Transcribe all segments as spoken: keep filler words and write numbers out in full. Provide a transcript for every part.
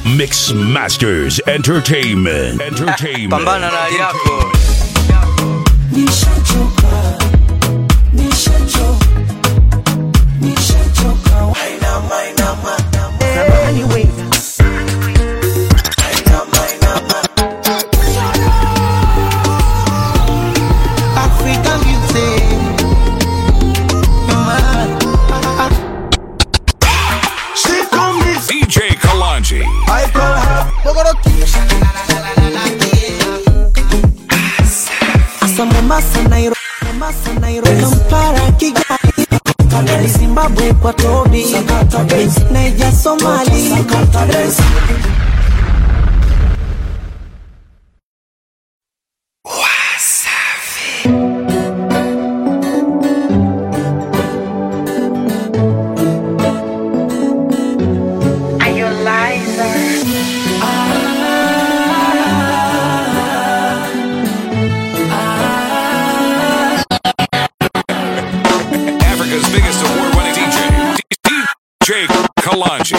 Mix Masters Entertainment. Entertainment. Pambana na yako. Nishachoka. Nishachoka. Nishachoka. Haina maina maina. Anyway. Haina maina maina. African beauty. She come with D J Kalonji. I call her Bogoroki. Asa Mombasa, Nairobi, Mombasa, Nairobi, Kampala, Kigali, Kigali, Zimbabwe, Kwatobi, Niger, Somali, Africa's biggest award-winning D J, D J Kalonji.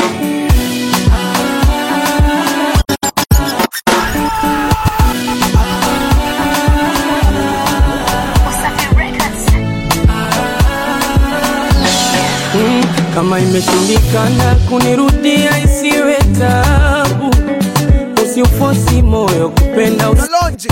Kama imeshindikana kunirudia isiwe tabu, usiufosi moyo kupenda usi...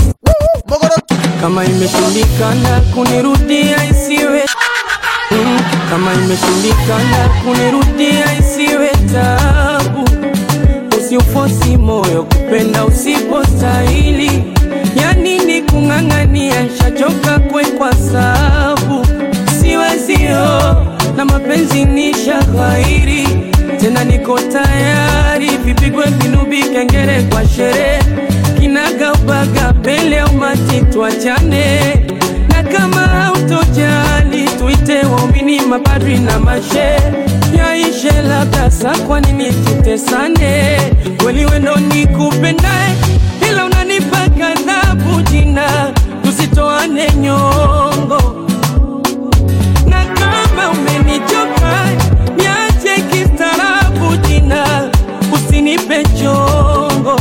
Kama imeshindikana kunirudia isiwe mm. Kama imeshindikana kunirudia isiwe tabu, usiufosi moyo kupenda usipostahili. Yani ni kung'ang'ania, nishachoka kwe kwa sabu siwezio na mapenzi ni shaghairi. Tena niko tayari vipigwe vinubi kengere kwa sherehe, kinaga ubaga pele umati tuachane. Na kama hautojali tuite waumini, mapadri na mashe, yaishe labda saa, kwa nini tutesane? Kweli wendo nikupendae, ila unanipa kadhabu jina, tusitoane nyongo. Na kama umenichoka niache kistaarabu jina, usinipe chongo.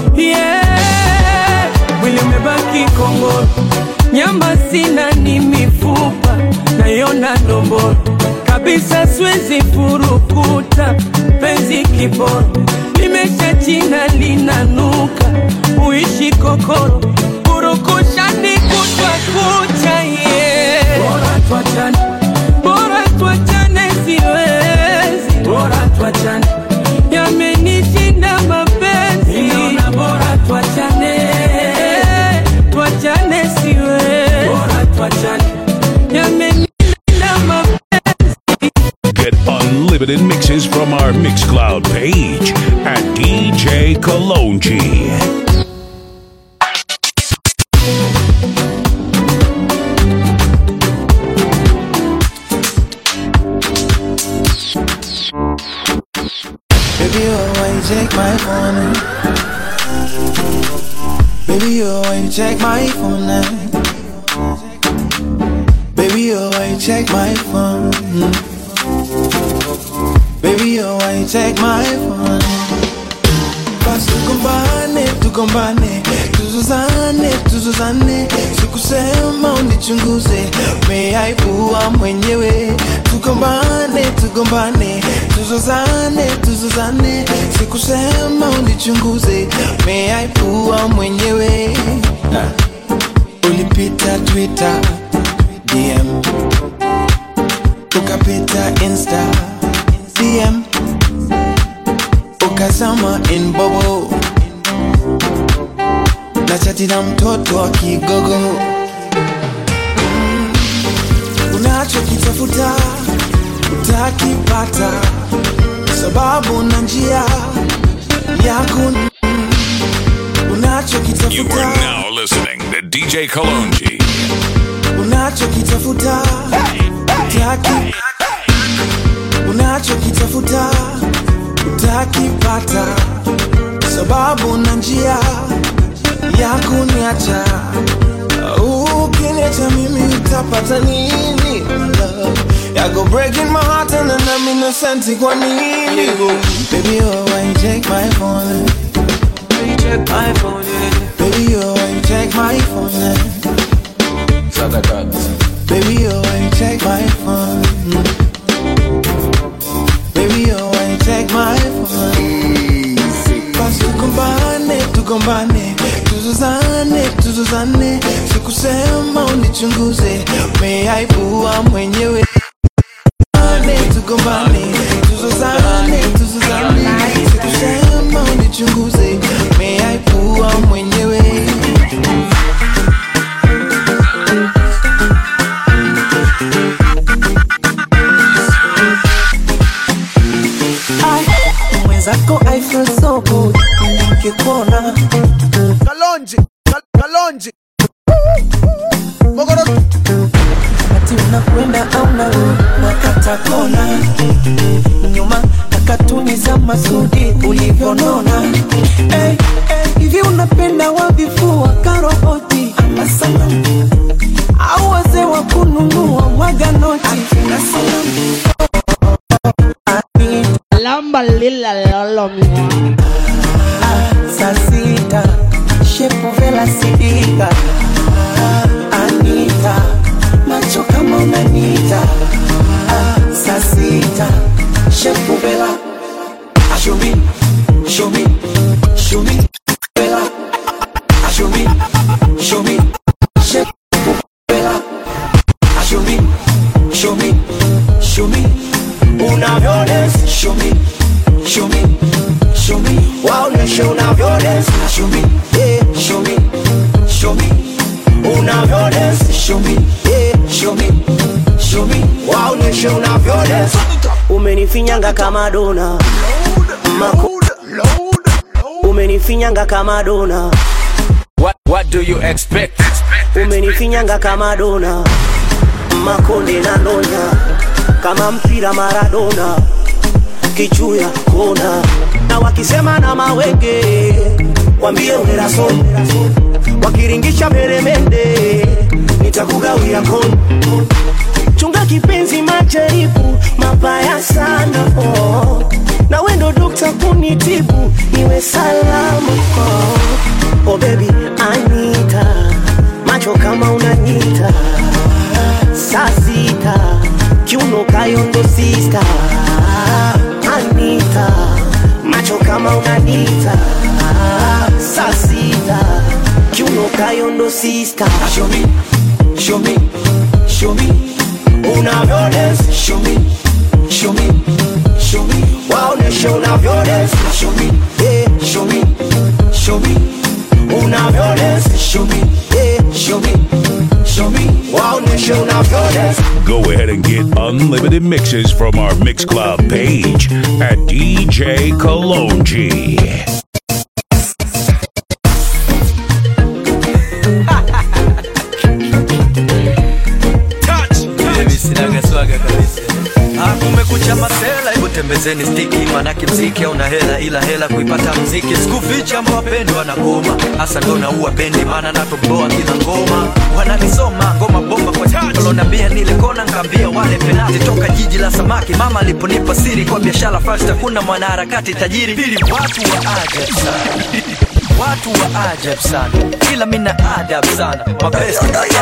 Yeah, mwili umebaki kongoro, nyama sina ni mifupa, naiona ndomboro kabisa, siwezi furukuta penzi kiboro, limesha china linanuka, uishi kokoro, kurukusha ni kutwa kucha. Yeah, bora tuachane, bora tuachane, siwezi, bora tuachane, yamenishinda mapenzi, ninaona bora tuachane, tuachane, siwezi, bora tuachane, yamenishinda mapenzi. Get unlimited mixes from our Mixcloud page at D J Kalonji. Baby, oh, why you check my phone? Baby, oh, why you check my phone now? Baby, oh, why you check my phone? Baby, oh, why you check my phone? Basi tugombane, tugombane, tuzuzane, tuzuzane, sikusema unichunguze, umeaibua mwenyewe. Tugombane, tugombane, tuzuzane, tuzuzane, sikusema unichunguze, umeaibua mwenyewe. Ulipita Twitter, D M, ukapita Insta, D M, ukazama in bobo, na chati na mtoto wa kigogo. mm. Unachokitafuta utakipata, sababu na njia yako. mm. Unachokitafuta, You are now listening to D J Kalonji. unachokitafuta utaki, unachokitafuta utakipata, sababu na njia ya kuniacha. Ukiniacha mimi utapata nini? Love, Ya go breaking my heart and then I'm innocent kwa nini? Baby, oh, why you take my phone? Why you check my phone? Baby, oh, why you take my phone? Baby, oh, why you take my phone? Baby, oh, why you take my phone? Basi tukumbane, tukumbane, tuzuzane, tuzuzane. Sikusema unichunguze, umeaibua mwenyewe. Tukumbane, tuzuzane, tuzuzane. Sikusema unichunguze, umeaibua mwenyewe. Mwenzako I feel so good nikikuona. Kalonji, kal Kalonji Mogoro. Ati unakwenda au narudi wakata kona. Nyuma na katuni za Masudi ulivyonona. Hey, hey, hivi unapenda wavifua karoboti ama salamu? Au wazee wa kununua mwaga noti na salamu? Lamba lila lolo mwa Ah, sasita shepu vela sidika. Anita macho kama unanita. Ah, sasita shepu vela. Ah, show me, show me, show me vela. Ah, show me, show me shepu vela. Ah, show me, show me, show me unavyones. Show me, show me, show me. Waoneshe unavyones. Show me, yeah, show me, show me unavyones. Show me, yeah, show me, show me. Waoneshe unavyones. Umenifinyanga kama dona Mako. Umenifinyanga kama dona. What what do you expect? Umenifinyanga kama dona Makonde na ndonya kama mpira Maradona kichuya kona. Na wakisema na mawenge wambie uneraso. Wakiringisha meremende nitakugawia kono. Chunga kipenzi majaribu mabaya sana oh. Na wendo dokta kunitibu niwe salama oh. Oh baby Anita macho kama unanita. Sasita kiuno kayondo sister. Anita macho kama unanita. Sasita kiuno kayondo sister. Show me, show me, show me unavyones. Show me, show me, show me. Waoneshe unavyones. Show me, yeah, show me, show me unavyones. Show me, yeah, show me, show me. Waoneshe unavyones. Go ahead and get unlimited mixes from our Mixcloud page at D J Kalonji. Kumekucha masela, hebu tembezeni stiki. Manake mziki una hela ila hela kuipata mziki. Sikuficha mwapendwa na goma hasa ndo na uwa bendi. Mana natoboa kila ngoma. Wananisoma ngoma bomba kwa touch. Walonambia nile kona nkambia wale penati. Toka jiji la samaki mama aliponipa siri. Kwa biashara first kuna mwanaharakati tajiri. Pili watu wa ajabu sana. Watu wa ajabu sana. Ila mina adab sana. Mabesti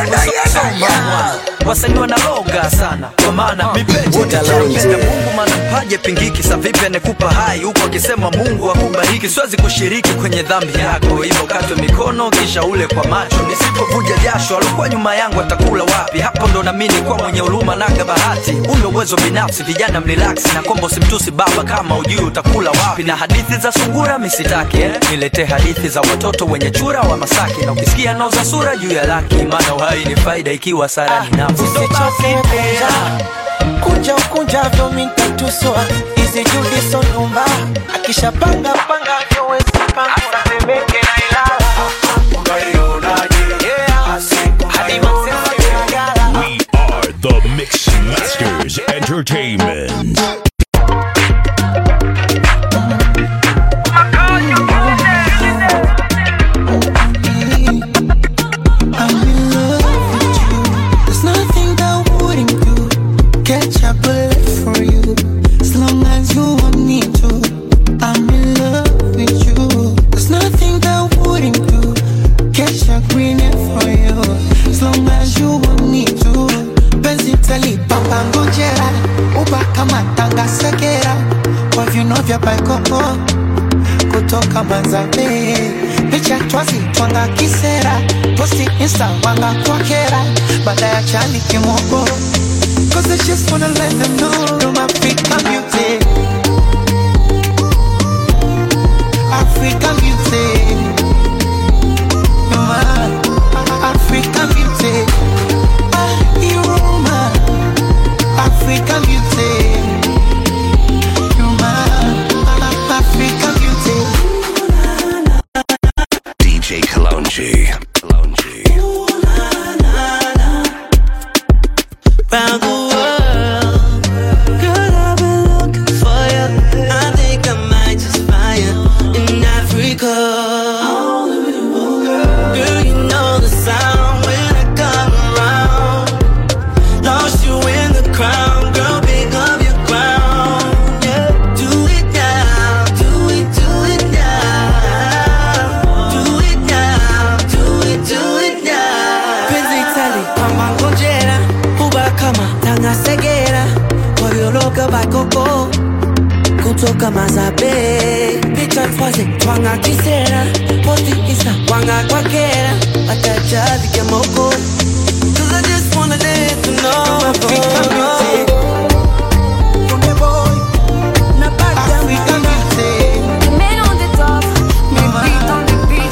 wasani wanaloga sana. Kwa maana mipeche Penda Mungu mana paje pingiki. Sa vipi anekupa hai huko akisema Mungu akubariki. Siwezi kushiriki kwenye dhambi yako. Hivyo katwe mikono kisha ule kwa macho. Nisipovuja jasho alikuwa nyuma yangu atakula wapi. Hapo ndo namini kwa mwenye uluma naga bahati. Ume uwezo binafsi vijana mrelax. Na kombo simtusi baba kama ujui utakula wapi. Na hadithi za sungura misitaki eh? Nilete hadithi za watoto wenye chura wa Masaki. Na ukisikia nauza sura juu ya laki. Maana uhai ni faida ikiwa sara ni nafsi. Kunja ukunja vyo mintatuswa. Izi judi so numba. Akisha panga panga vyo wezi panga. Asa temeke na ilala. We are the Mix Masters Entertainment. Catch up kwa vino vya baikoko kutoka Manzabe, picha twazi twanga kisera, posti insta wanga kwa kera, baada ya chani kimoko. Cause I just wanna let them know I'm African beauty, African beauty, you're my African beauty, ah, you're my African beauty, you're my African beauty. D J Kalonji, Kalonji. Round the world, girl, I've been looking for you. I think I might just find you in Africa. Girl, you know the sound when I come around. Lost you in the crowd, girl, pick up your crown. Yeah, do it now, do it, do it now. Do it now, do it, do it now. Penzi tali, kama ngojera, huba kama tanga segera. Moyo loka baikoko, kutoka Manzabe, picha twazi twanga kisera, posti insta wanga kwa kera, atacha vike moko. Cause I just wanna let you know I'm African beauty, From boy, na bad African beauty. Men on the top, men beat on the beat.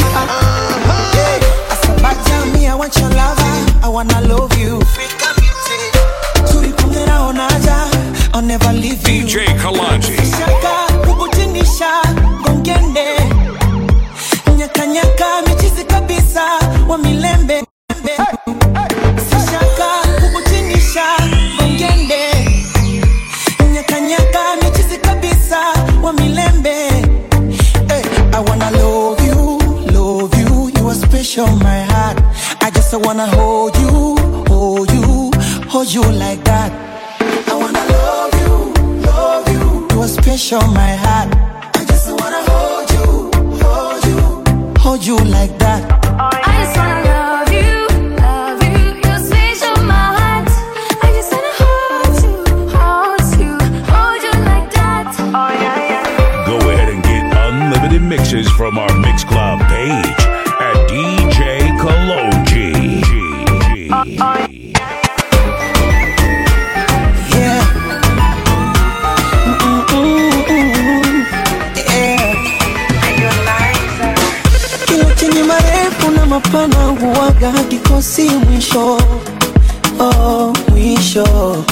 Asabata me, I want your lover, I wanna love you. African beauty, turikungera onaja, I'll never leave you. D J Kalonji. Shaka, kukutinisha, gongende. Nyaka nyaka, michizi kabisa, wa milembe. Sishaka, kukutinisha, gongende. Nyaka nyaka, michizi kabisa, wa milembe. Hey, I wanna love you, love you. You are special, my heart. I just wanna hold you, hold you, hold you like that. I wanna love you, love you. You are special, my heart. I just wanna hold you, hold you, hold you like that. I just wanna love you, love you. You're special, my heart. I just wanna hold you, hold you, hold you like that. Oh yeah, yeah. Go ahead and get unlimited mixes from our Mixcloud page at D J Kalonji. Yeah. Mm-mm-mm-mm. Yeah. Kila chenye marefu na mapana huwaga hakikosi mwisho. Oh, mwisho.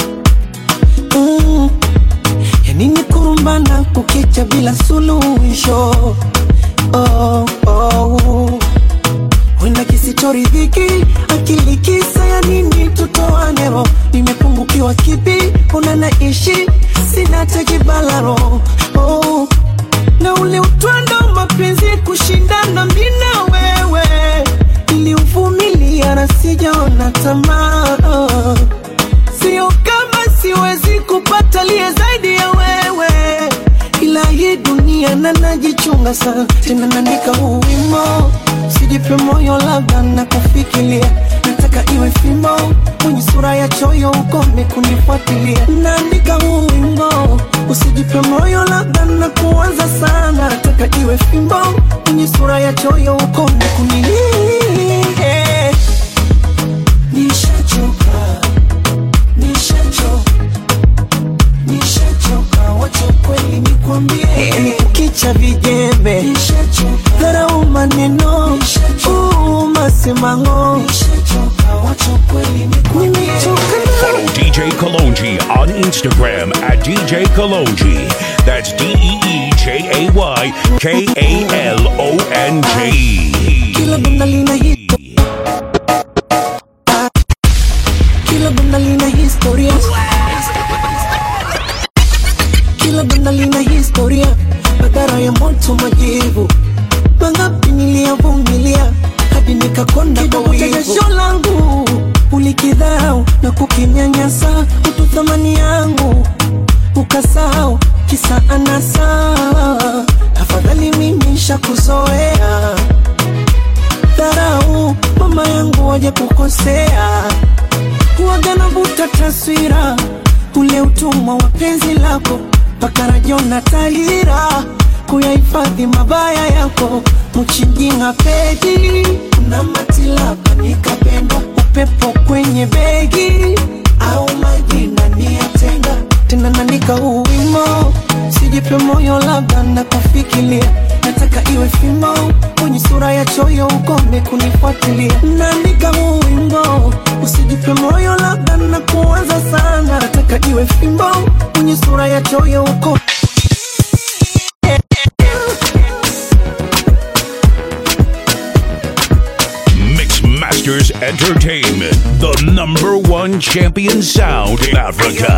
Mm. Ya nini kurumbana kukicha bila suluhisho. Oh, oh. Wenda kisitoridhiki, akili kisa ya nini tutoane roho. Nimepungukiwa kipi, una naishi, sina tekibalaro. Oh, na ule utwando mapenzi kushindana mimi na wewe. Niliuvumilia na sijaona tamaa. Oh, sio kama siwezi kupata liye zaidi ya wewe. Ila hii dunia na najichunga sana. Tena naandika huu wimbo, sijipe moyo labda na kufikiria. Nataka iwe fimbo, mwenye sura ya choyo ukome kunifuatilia. Naandika huu wimbo, usijipe moyo labda na kuanza sana. Nataka iwe fimbo, mwenye sura ya choyo ukome kunilia. Nishachoka, nishachoka, nishachoka, wacha kweli nikwambie. Ni kukicha vijembe, dharau maneno, umasimango. Follow D J Kalonji on Instagram at D J Kalonji. That's D E E J A Y K A L O N G. Kila banda lina hii, kila banda lina historia, kila banda lina historia. Madhara ya moto, majivu, mangapi niliyavumilia hadi nikakonda kwa wivu. Jasho langu ulikidharau na kukinyanyasa, utu thamani yangu ukasahau kisa anasa. Afadhali mimi nishakuzoea, dharau mama yangu waje kukosea. Huwaga navuta taswira, ule utumwa wa penzi lako pakarajona talira kuyahifadhi mabaya yako mchinjinga pedi na matilapa nikapenda upepo kwenye begi au majina niyatenga tena nanika uwimo sijipe moyo labda na kufikiria nataka iwe fimo kwenye sura ya choyo ukome kunifuatilia naandika uwimbo usijipe moyo labda na kuanza sana nataka iwe fimo kwenye sura ya choyo ukome Masters Entertainment, the number one champion sound in Africa.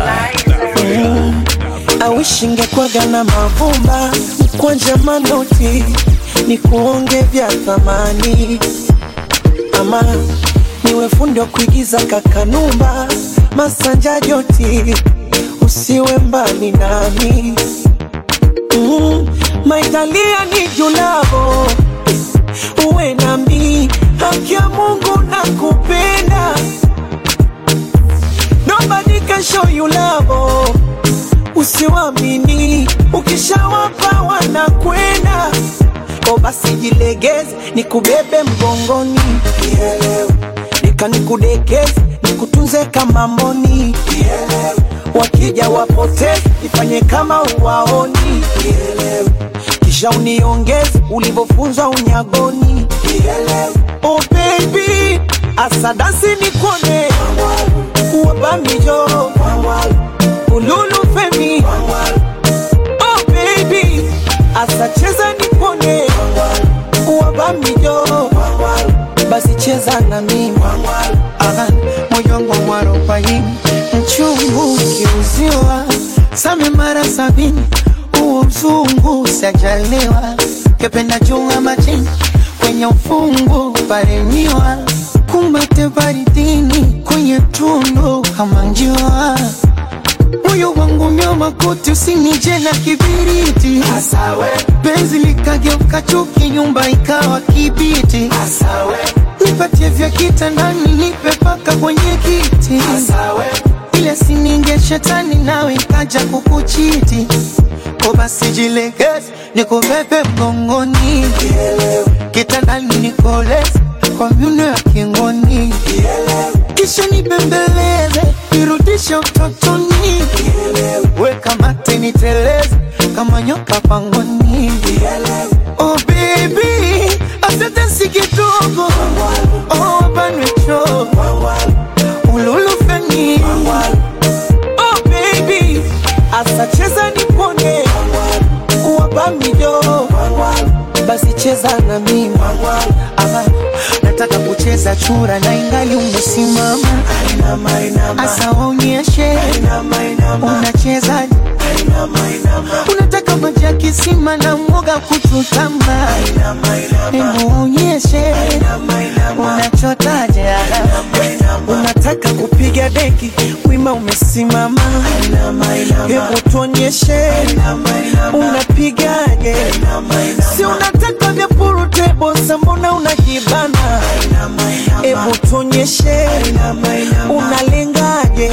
I wish ingekwaga na mavumba mkwanja manoti ni kuonge vya thamani ama niwe fundi wa kuigiza kakanumba masanja joti usiwe mbali nami mm, maitalia ni julavo uwe nami haki ya Mungu nakupenda nobody can show you love usiwamini ukishawapa wanakwenda o basi jilegeze nikubebe mgongoni kielewe nika nikudekeze nikutunze kama mboni kielewe wakija wapoteze nifanye kama uwaoni kielewe kisha uniongeze ulivofunzwa unyagoni kielewe oh baby asadasi nikone uwabamijo ululu femi oh baby asacheza nikone uwabamijo basi cheza na mimi aha moyo wangu mwarobaini mchungu kiuziwa same mara sabini uo mzungu sajaliwa kependa chunga machini kwenye ufungu paremiwa kumbate baridini kwenye tundu kama njua moyo wangu nyoma kuti usinije na kibiriti asawe benzi likageuka chuki nyumba ikawa kibiti asawe nipatie vya kitandani nipe paka kwenye kiti asawe ile sininge shetani nawe ikaja kukuchiti kwa basi jilegeze nikubebe mgongoni kitandani nikoleze kwa miuno ya kingoni kisha nibembeleze nirudishe utotoni weka mate niteleze kama nyoka pangoni oh baby asante si kidogo oh banwecho ululu feni oh baby asacheza nipone uwabamijo basi cheza na mimi ama nataka kucheza chura na ingali umesimama asa waonyeshe unacheza unataka maji ya kisima na mwoga kuchutama hebu waonyeshe unachotaje unataka kupiga deki wima umesimama hebu tuonyeshe unapigaje si unataka vya purutebo sambona unajibana hebu tuonyeshe unalengaje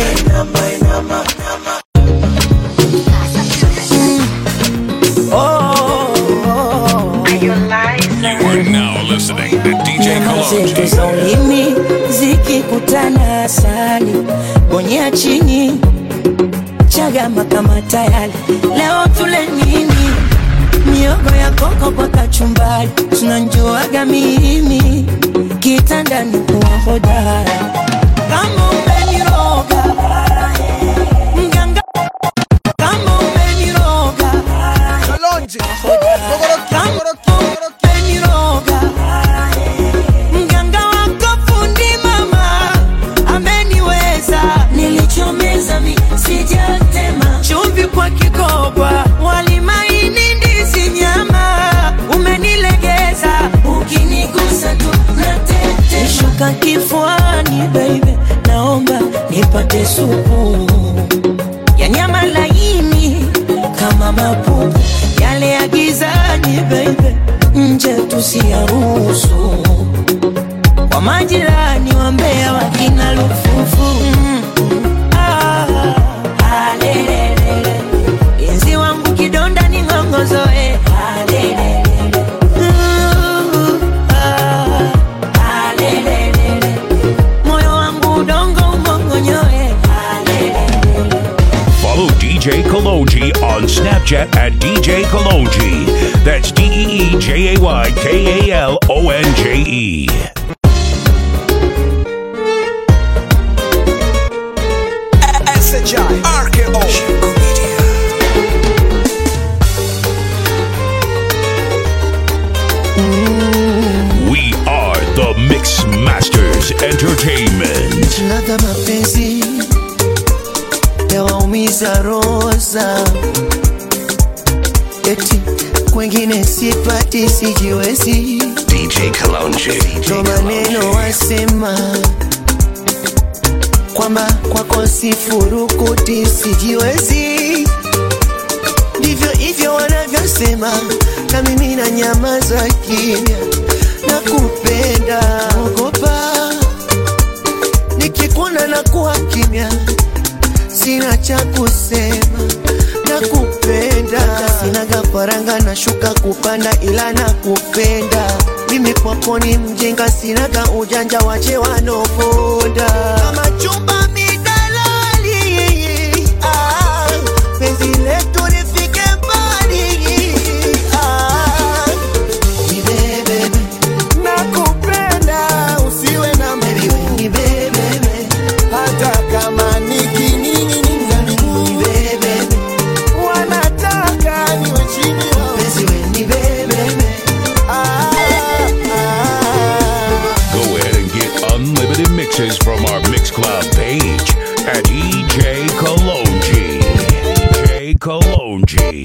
listening to D J Kalonji. Ziki ziki kutana asali bonyea chini chagama kama tayari leo tule nini miogo ya koko kwa kachumbari tunanjuaga mimi kitandani kuwa hodara kama umeniroga mganga kama umeniroga Kalonji kama umeniroga mganga wako fundi mama ameniweza nilichomeza mi sijatema chumvi kwa kikoba wali maini ndizi nyama umenilegeza ukinigusa tu natete shuka kifuani baby naomba nipate supu ya nyama laini kama mapupu yale ya gizani baby nje tusiyaruhusu kwa majirani wambea wakina lufufu mm. ah, ah, lelelele enzi wa kidonda ni ngongozoe. Moyo wangu udongo umongonyoe. Follow D J Kalonji on Snapchat at D J Kalonji. That's D E E J A Y K A L O N J E. S H I R K O We are the Mix Masters Entertainment. Ladha mapenzi yawaumiza roza, eti kwengine sipati sijiwezi. D J Kalonji. Ndo maneno wasema kwamba kwako sifurukuti sijiwezi. Ndivyo hivyo wanavyosema, na mimi na nyamaza kimya. Nakupenda, ogopa nikikuona na kuwa kimya, sina cha kusema. Nakupenda, sinaga faranga na shuka kupanda, ila nakupenda. Mimi kwako ni mjinga, sinaga ujanja, wache wanoponda. Kama chumba midalali, ah, penzi letu lifike mbali, ah. Nibebe, nakupenda, usiwe na mbiu. Nibebe, hata kama niki nini nini. Nibebe, wanataka niwe chini wao. Penzi we nibebe, ah, ah. Go ahead and get unlimited mixes from our Mixcloud page at D J Kalonji. D J Kalonji.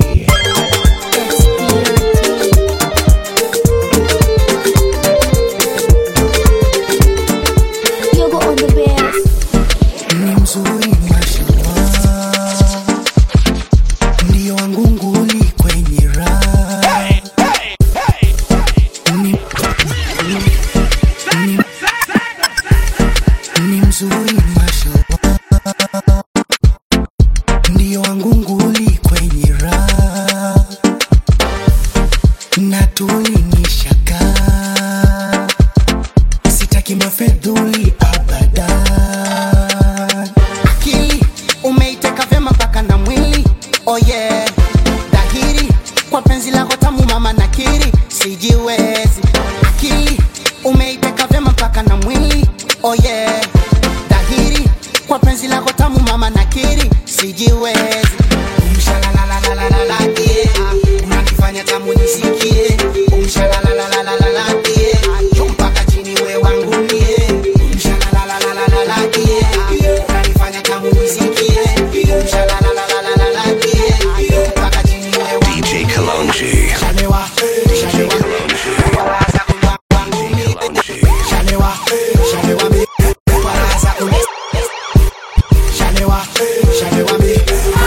Yogo on the bass. Ni mzuri mashallah, ndio wangu nguli kwenye raha. Ni, ni, ni mzuri mashallah, ndio wangu nguli kwenye raha. Na tulinishaka, sitaki mafedhuli abadan. Akili umeiteka vyema mpaka na mwili, oh yeah. Dhahiri kwa penzi lako tamu mama nakiri, sijiwezi. Akili umeiteka vyema mpaka na mwili, oh yeah. Dhahiri kwa penzi lako tamu mama nakiri, sijiwezi. Umshalalalalalala, yeah. Unanifanya tamu nisikie. Umshalalalalalala, yeah. Juu mpaka chini we wangu mie. Umshalalalalalala, yeah. Unanifanya tamu nisikie. Umshalalalalalala, yeah. Juu mpaka chini we wangu D J Kalonji. Shalewa, shalewa, walaza kuwa wangu mie. Shalewa, shalewa mi, walaza kuwa. Shalewa, shalewa mi,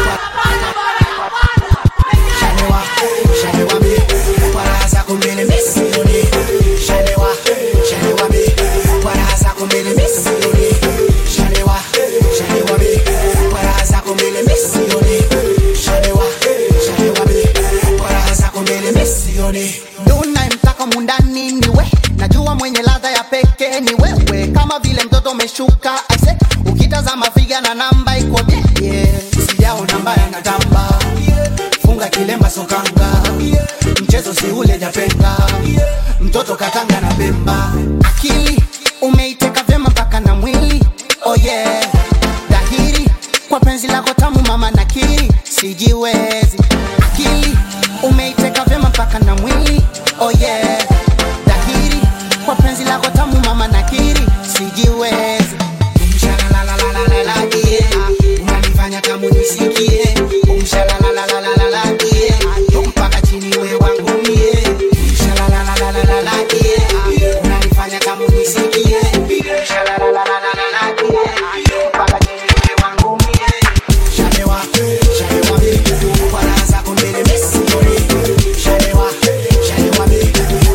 Shalewa, shalewa mi, walaza kumbele misioni. Shalewa, shalewa mi, walaza kumbele misioni. Shalewa, shalewa mi, walaza kumbele misioni. Shalewa, shalewa mi, walaza kumbele misioni. Duna mtaka mundani niwe, najua mwenye ladha ya peke ni wewe. Kama vile mtoto umeshuka, aise, ukitazama figa na namba iko bie, yeah. Sijao namba ya natamba, funga kilemba sokanga, mchezo si ule japenga, mtoto katanga na bemba. Akili umeiteka vyema mpaka na mwili, oh yeah. Dhahiri kwa penzi lako tamu mama nakiri, sijiwezi. Akili umeiteka vyema mpaka na mwili, oh yeah. Dhahiri kwa penzi lako tamu mama nakiri, sijiwezi. Umshalalalalalala, yeah. Unanifanya tamu nisikie. Umshalalalalalala, yeah. Mpaka chini we wangu mie. Umshalalalalalala, yeah. Unanifanya tamu nisikie. Umshalalalalalala, yeah. Mpaka chini we wangu mie. Shalewa, shalewa mi, walaza kumbele misioni. Shalewa, shalewa mi,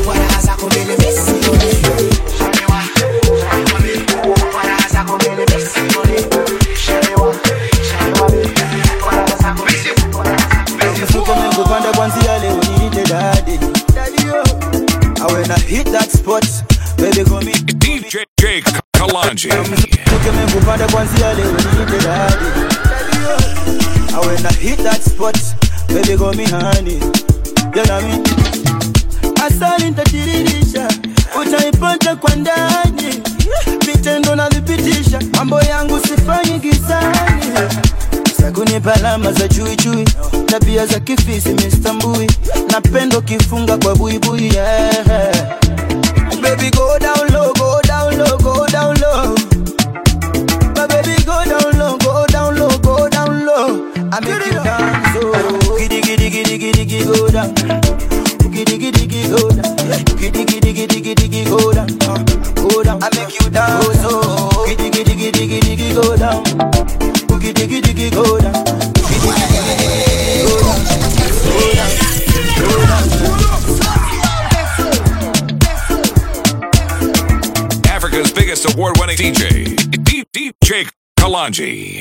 kupanda kwanzia leo niite daddy. Daddy yo. I when I hit that spot, baby call me D J Kalonji. Tukeme kupanda kwanzia leo niite daddy. Daddy yo. I when I hit that spot, baby call me honey. You know me. Asali nitatirisha, utaipata kwa ndani. Vitendo na vipitisha, mambo yangu sifanyi gizani. Saguni palama za chui chui, tabia za kifisi mistambui. Napendo kifunga kwa bui bui, yeah. Baby go down low, go down low, go down low. My baby go down low, go down low, go down low. I make you dance, oh. Giddy giddy giddy giddy giddy go down. Giddy giddy giddy go down. Giddy giddy giddy giddy giddy go down. Go down. I make you dance, oh. Giddy giddy giddy giddy giddy go down. Giddy giddy giddy go down. Giddy giddy giddy go down. Go down. Africa's biggest award-winning D J, D J Kalonji.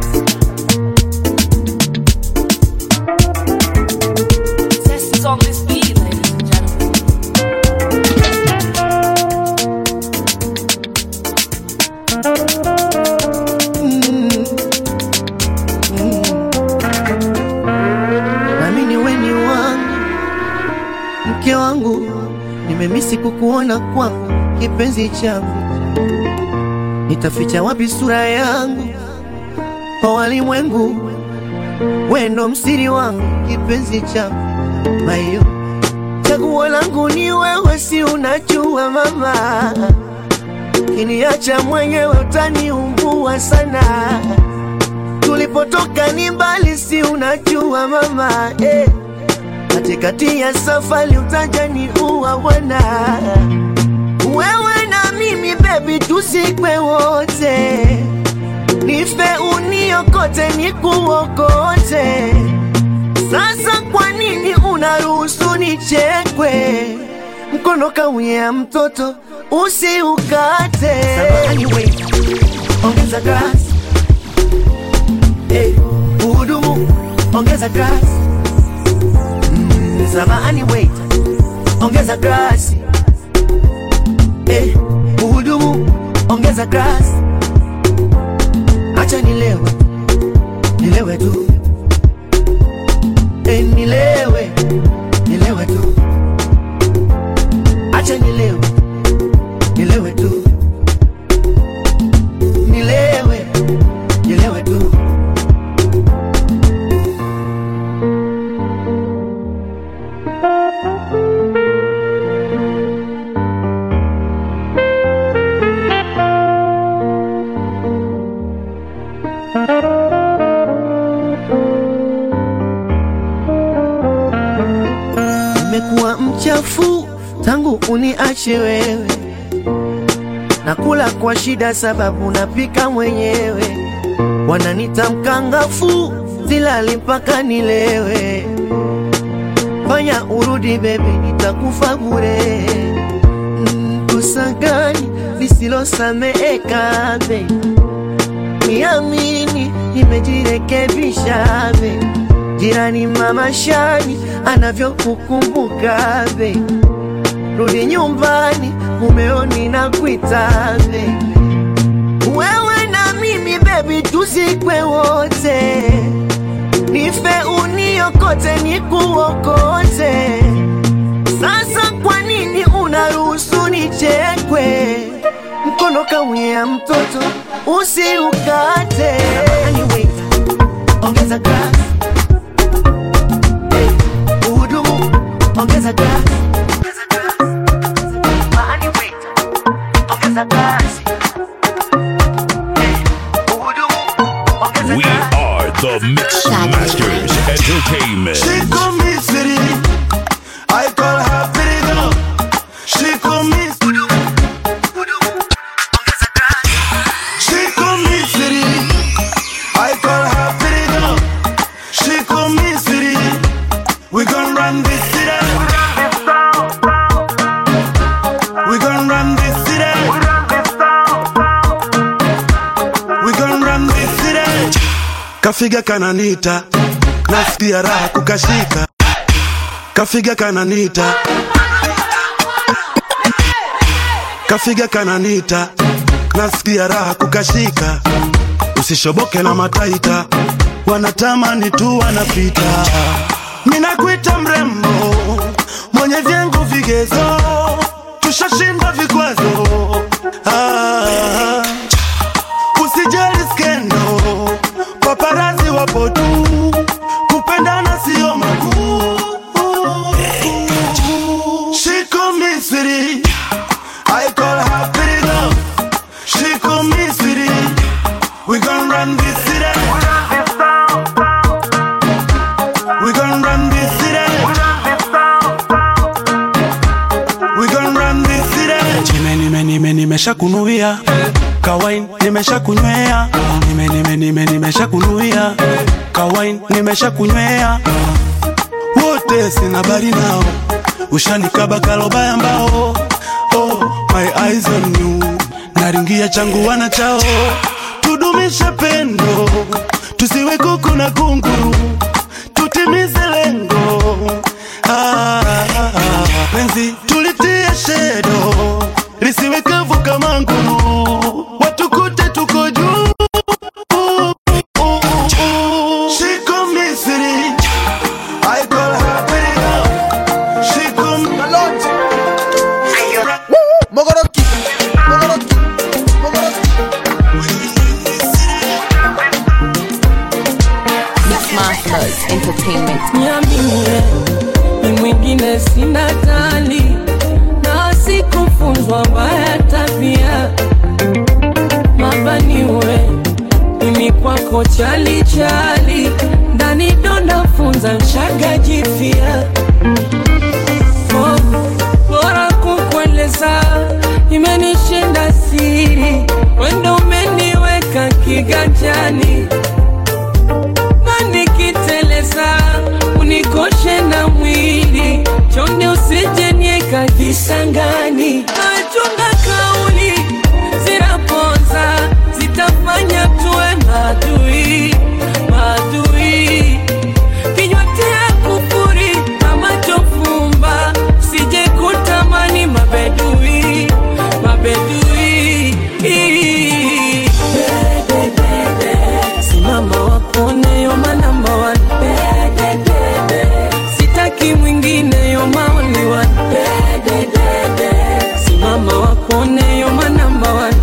Test on this beat, ladies and gentlemen. Nami ni weni wangu, mke wangu, nimemisi kukuona kwangu, kipenzi changu. Nitaficha wapi sura yangu kwa walimwengu? Wewe ndo msiri wangu, kipenzi changu. Mayo, chaguo langu ni wewe, si unajua mama. Kiniacha mwenyewe utaniumbua sana. Tulipotoka ni mbali, si unajua mama, eh. Katikati ya safari utajani uwa wana. Wewe na mimi baby tusikwe wote. Nife uniokote nikuokote. Sasa kwa nini unaruhusu nichekwe? Mkono kauya mtoto usiukate. Samahani wait, ongeza grass. Hey, uhudumu, ongeza grass. Mm, samahani wait, ongeza grass. Hey, uhudumu, ongeza grass. Acha nilewe, nilewe tu. Hey, nilewe, nilewe tu. Acha nilewe, nilewe tu. Nilewe, nilewe tu. Nimekuwa mchafu tangu uniache wewe. Nakula kwa shida sababu napika mwenyewe. Wananita mkangafu, silali mpaka nilewe. Fanya urudi baby, nitakufa bure. Kosa gani lisilosameeka baby? Niamini nimejirekebisha baby. Jirani mama Shani anavyokukumbuka baby. Rudi nyumbani mumeoni na kuita baby. Wewe na mimi baby tusikwe wote. Nife uniokote nikuokote. Sasa kwa nini unaruhusu nichekwe? Mkono kauya mtoto usiukate. Anyway, ongeza grass. Hey, uhudumu, ongeza grass. Anyway, ongeza grass. Hey, uhudumu, ongeza We grass. are the Mix Masters Entertainment. She call me city, I call her pretty girl. She call me city, she call me city, I call her pretty girl. She call me city, we gon' run this city. We gon' run this city. We gon' run this city. Kafiga kananita, nasikia raha kukashika. Kafiga kananita, kafiga kananita, nasikia raha kukashika, usishoboke na mataita, wanatamani tu wanapita. Mina kuita mrembo, mwenye vyengo vigezo, tushashinda vikwazo. Ah, usijali skendo, paparazi wapo tu, kupendana sio makuu. She call me sweetie, I call her pretty girl. She call me sweetie, we gon' run this city. We gon' run this city. We gon' run this city. Nime nime nime nimesha kunuia, kawain nimesha kunywea. Nime nime nime nimesha kunuia, kawain nimesha kunywea. Wote sina bari nao, ushanikaba kalobaya mbao. Oh, my eyes on you, naringia changu wana chao. Tudumishe pendo, tusiwe kuku na kunguru, tutimize lengo. Ah, ah, ah. Penzi tulitie shedo, lisiwe kavu kama nguru, watukute tuko juu. She call me sweetie, I call her pretty girl. She call me Kalonji. Mogoroki, Mogoroki, Mogoroki. Mix Masters Entertainment. Niambie, ni mwingine sina tali, na sikufunzwa mbaya tabia. Mabaniwe, mimi kwako chali chali, ndani donda funza nshaga jifia. Oh, bora kukueleza, imenishinda siri, wendo umeniweka kiganjani. Na nikiteleza, unikoshe na mwili, chonde usije nieka visangani. Nachunga kauli, ziraponza, zitafanya tuwe madui, madui. Kinywa tia kufuri, kama chofumba, usije kutamani mabedui, mabedui. Simama wakone yo ma number one. Sitaki mwingine yo ma only one. Simama wakone yo ma number one.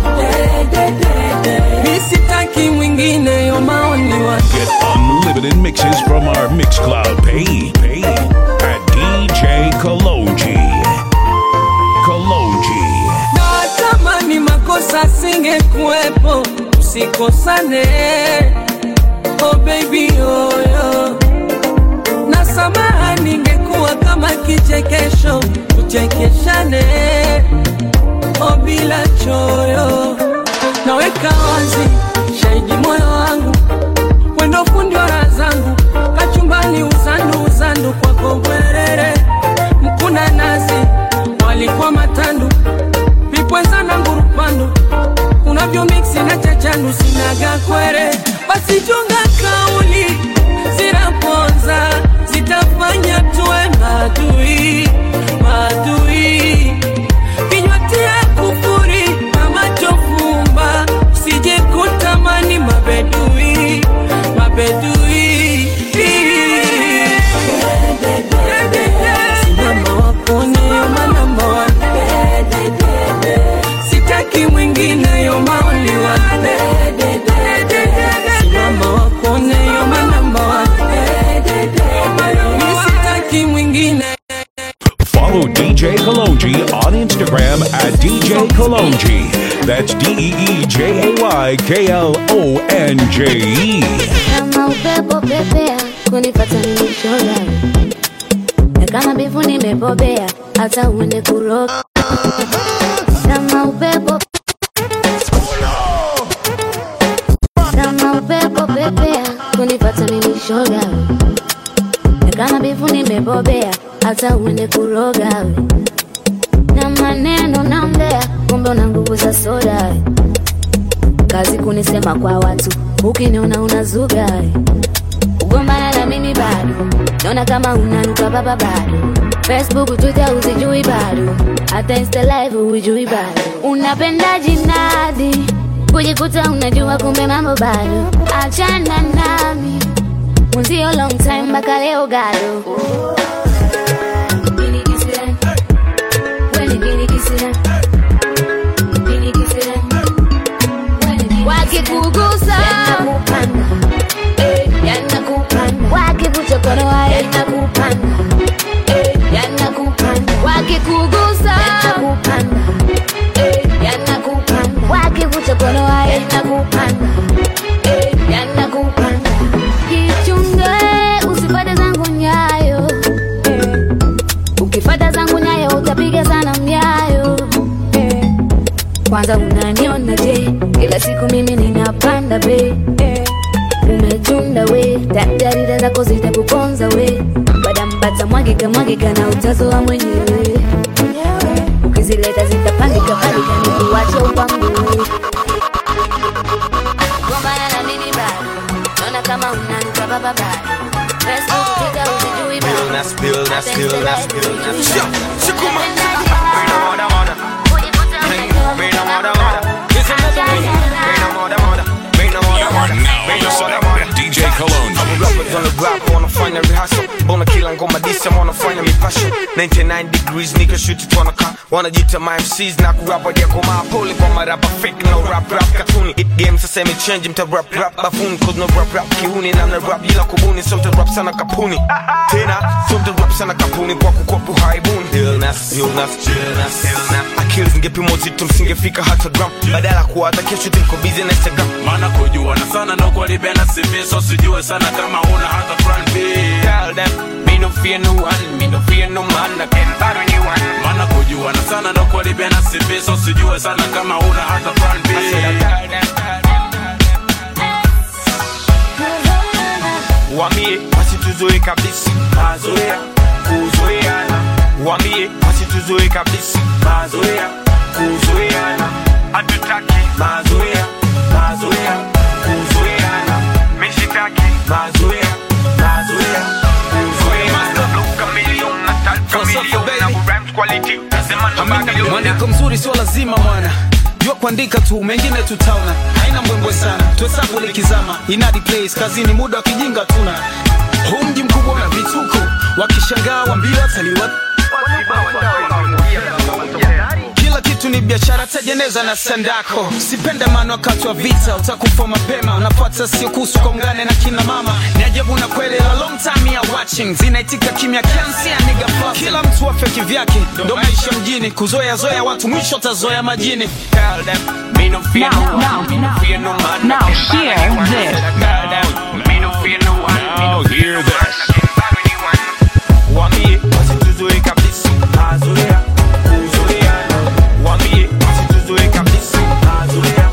Mi sitaki mwingine yo ma only one. Get unlimited mixes from our Mixcloud page, page at D J Kalonji. Kalonji. Natamani makosa singe kuepo, usikosane. Oh baby oh yo, na samaha ningekuwa kama kichekesho, tuchekeshane. Oh bila choyo, naweka wazi shahidi moyo wangu, wendo fundi wa raha zangu, kachumbani uzandu uzandu kwako bwerere. Mkuna nazi, walikuwa matandu, vipweza na ngurupandu, unavyo mixi na chachandu sinaga kwere. Basi chunga kauli, ziraponza, zitafanya tuwe madui, madui. Kinywa tia kufuri, kama chofumba, usije kutamani mabedui, mabedui. Simama wakone yo ma number one. Sitaki mwingine yo ma only one. Simama wakone yo ma number one. Sitaki mwingine. Follow D J Kalonji on Instagram at D J Kalonji. That's D E E J A Y K L O N J E. Kama upepo pepea, kunipata nimeshoga. Na kama bifu nimebobea, hata uende kuroga. Kama upepo, kama upepo pepea, kunipata nimeshoga. Na kama bifu nimebobea, hata uende kuroga. Na maneno naongea, kumbe una nguvu za soda. Kazi kunisema kwa watu, ukiniona unazuga. Ugombana na mimi bado. Naona kama unanuka baba bado. Facebook, Twitter usijui bado. Hata Insta live hujui bado. Unapenda jinadi, kujikuta unajua kumbe mambo bado. Achana nami, mwenzio long time mpaka leo gado. Gini kisira, wene gini kisira, gini kisira, wene gini kisira. Wakikugusa yanakupanda, eh, yanakupanda. Wakivuta kono wae yanakupanda, eh, yanakupanda. Wakikugusa yanakupanda, eh, yanakupanda. Wakivuta kono wae yanakupanda, eh, yanakupanda. Kichunge usipate zangu nyayo, eh. Ukifata zangu nyayo utapiga sana myayo, eh. Kwanza unaniona je, kila siku mimi ninapanda be, eh. Umetunda we, tatarida zako zitakuponza we. Badambata mwagika mwagika na utazoa mwenyewe. Ukizileta zitapandika pandika nikuwache upangu. Gombana na mimi bado, naona kama unanuka baba bado. Facebook, Twitter usijui bado. Spill, na spill, na spill, na spill, na spill. Shikuma. Bring on, mother, mother. Bring on, mother, mother. It's another way. Bring on, mother, mother. Bring on, mother, mother. Bring on, mother, mother. D J Cologne. I'm rappers on the block, wanna find a rehearsal. Bona kila ngoma disa, wanna find a me passion. ninety-nine degrees, nigga shoot it wanna car. Wanna jita my M Cs, na kurapa dia koma pole kwa marapa fake, no rap rap katuni. It game sasa me change, mta rap rap bafuni. Cause no rap rap kihuni, na mna rap yila kubuni. So mta rap sana kapuni. Tena, so mta rap sana kapuni. Kwa kukopu haibuni. Illness, illness, illness, illness. Akili zingepi mozito, msingefika hata gram. Badala kuwa hata kesho tinko busy na Instagram. Mana kujuana sana na kwa libena C V. So sijue sana kama una hata plan B. Tell them, me no fear no one, me no fear no man. I can't battle anyone. Mana kujuana sana na kwa libena C V. So sijue sana kama una hata plan B. I said I tell them, tell them. Wambie, wasituzoe kabisa. Mazoea, kuzoeana. Wambie, wasituzoe kabisa. Mazoea, kuzoeana. Hatutaki mazoea, mazoea, kuzoeana. Mishitaki mazoea, mazoea, kuzoeana. Look a million, natal million, na rhymes quality. Nasema ndo bagilio. Mwandiko mzuri sio lazima mwana, jua kuandika tu, mengine tutaona. Haina mbwembwe sana, tuhesabu likizama. Inadi place, kazini muda wa kijinga tuna. Huu mji mkubwa na vituko, wakishangaa wambia taliwa. Kila kitu ni biashara, tajeneza na sandako. Sipende maana wakati wa vita utakufa mapema. Unafuata sio kuhusu kaungane na kina mama. Ni ajabu na kweli, a long time ya watching. Zinaitika kimya kiasi ya nigga fuck. Kila mtu afya kivyake, ndo maisha mjini. Kuzoea zoea watu, mwisho tazoea majini. Tell them, me no fear no one, me no fear no man. Now hear this. Tell them, me no fear no one, me no hear this. Wambie, wasituzoe kabisa. Mazoea, kuzoeana. Wambie, wasituzoe kabisa. Mazoea.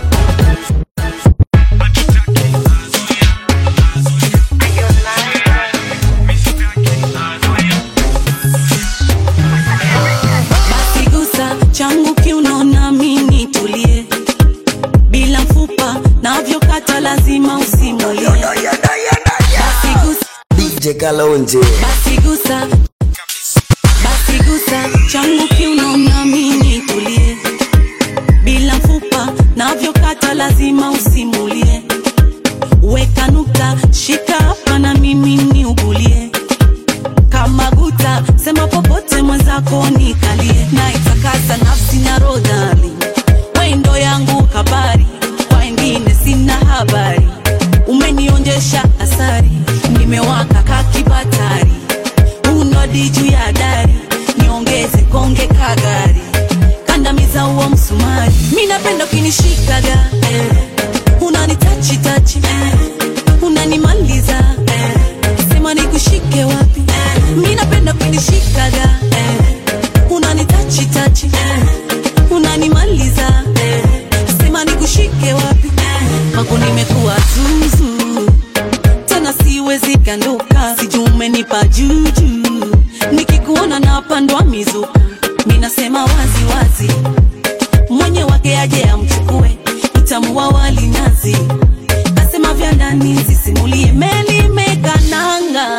Basi gusa changu kiunaona mimi tulie. Bila mfupa navyokata lazima usimulie. Basi gusa D J Kalonji. Basi gusa Basi gusa changu kiunaona mimi tulie. Bila mfupa navyokata lazima usimulie. Weka nukta, shika hapa na mimi niugulie. Kama guta, sema popote mwenzako nikalie. Na itakasa nafsi na roho darling. Wendo yangu kabari, kwa wengine sina habari. Umenionjesha asari, nimewaka kakibatari. Unodi juu ya dari, niongeze konge kagari. Kandamiza uo msumari, mi napenda ukinishikaga eh. Unanitachi tachi eh. Unanimaliza eh. Sema nikushike wapi eh. Mi napenda ukinishikaga eh. Unanitachi tachi eh. Unanimaliza eh. Sema nikushike wapi eh. Mako nimekuwa zuzu, tena siwezi kanduka. Sijui umenipa juju, nikikuona napandwa mizuka. Minasema wazi wazi, mwenye wake aje amchukue. Utamu wa wali nazi, nasema vya ndani sisimulie. Meli mekananga,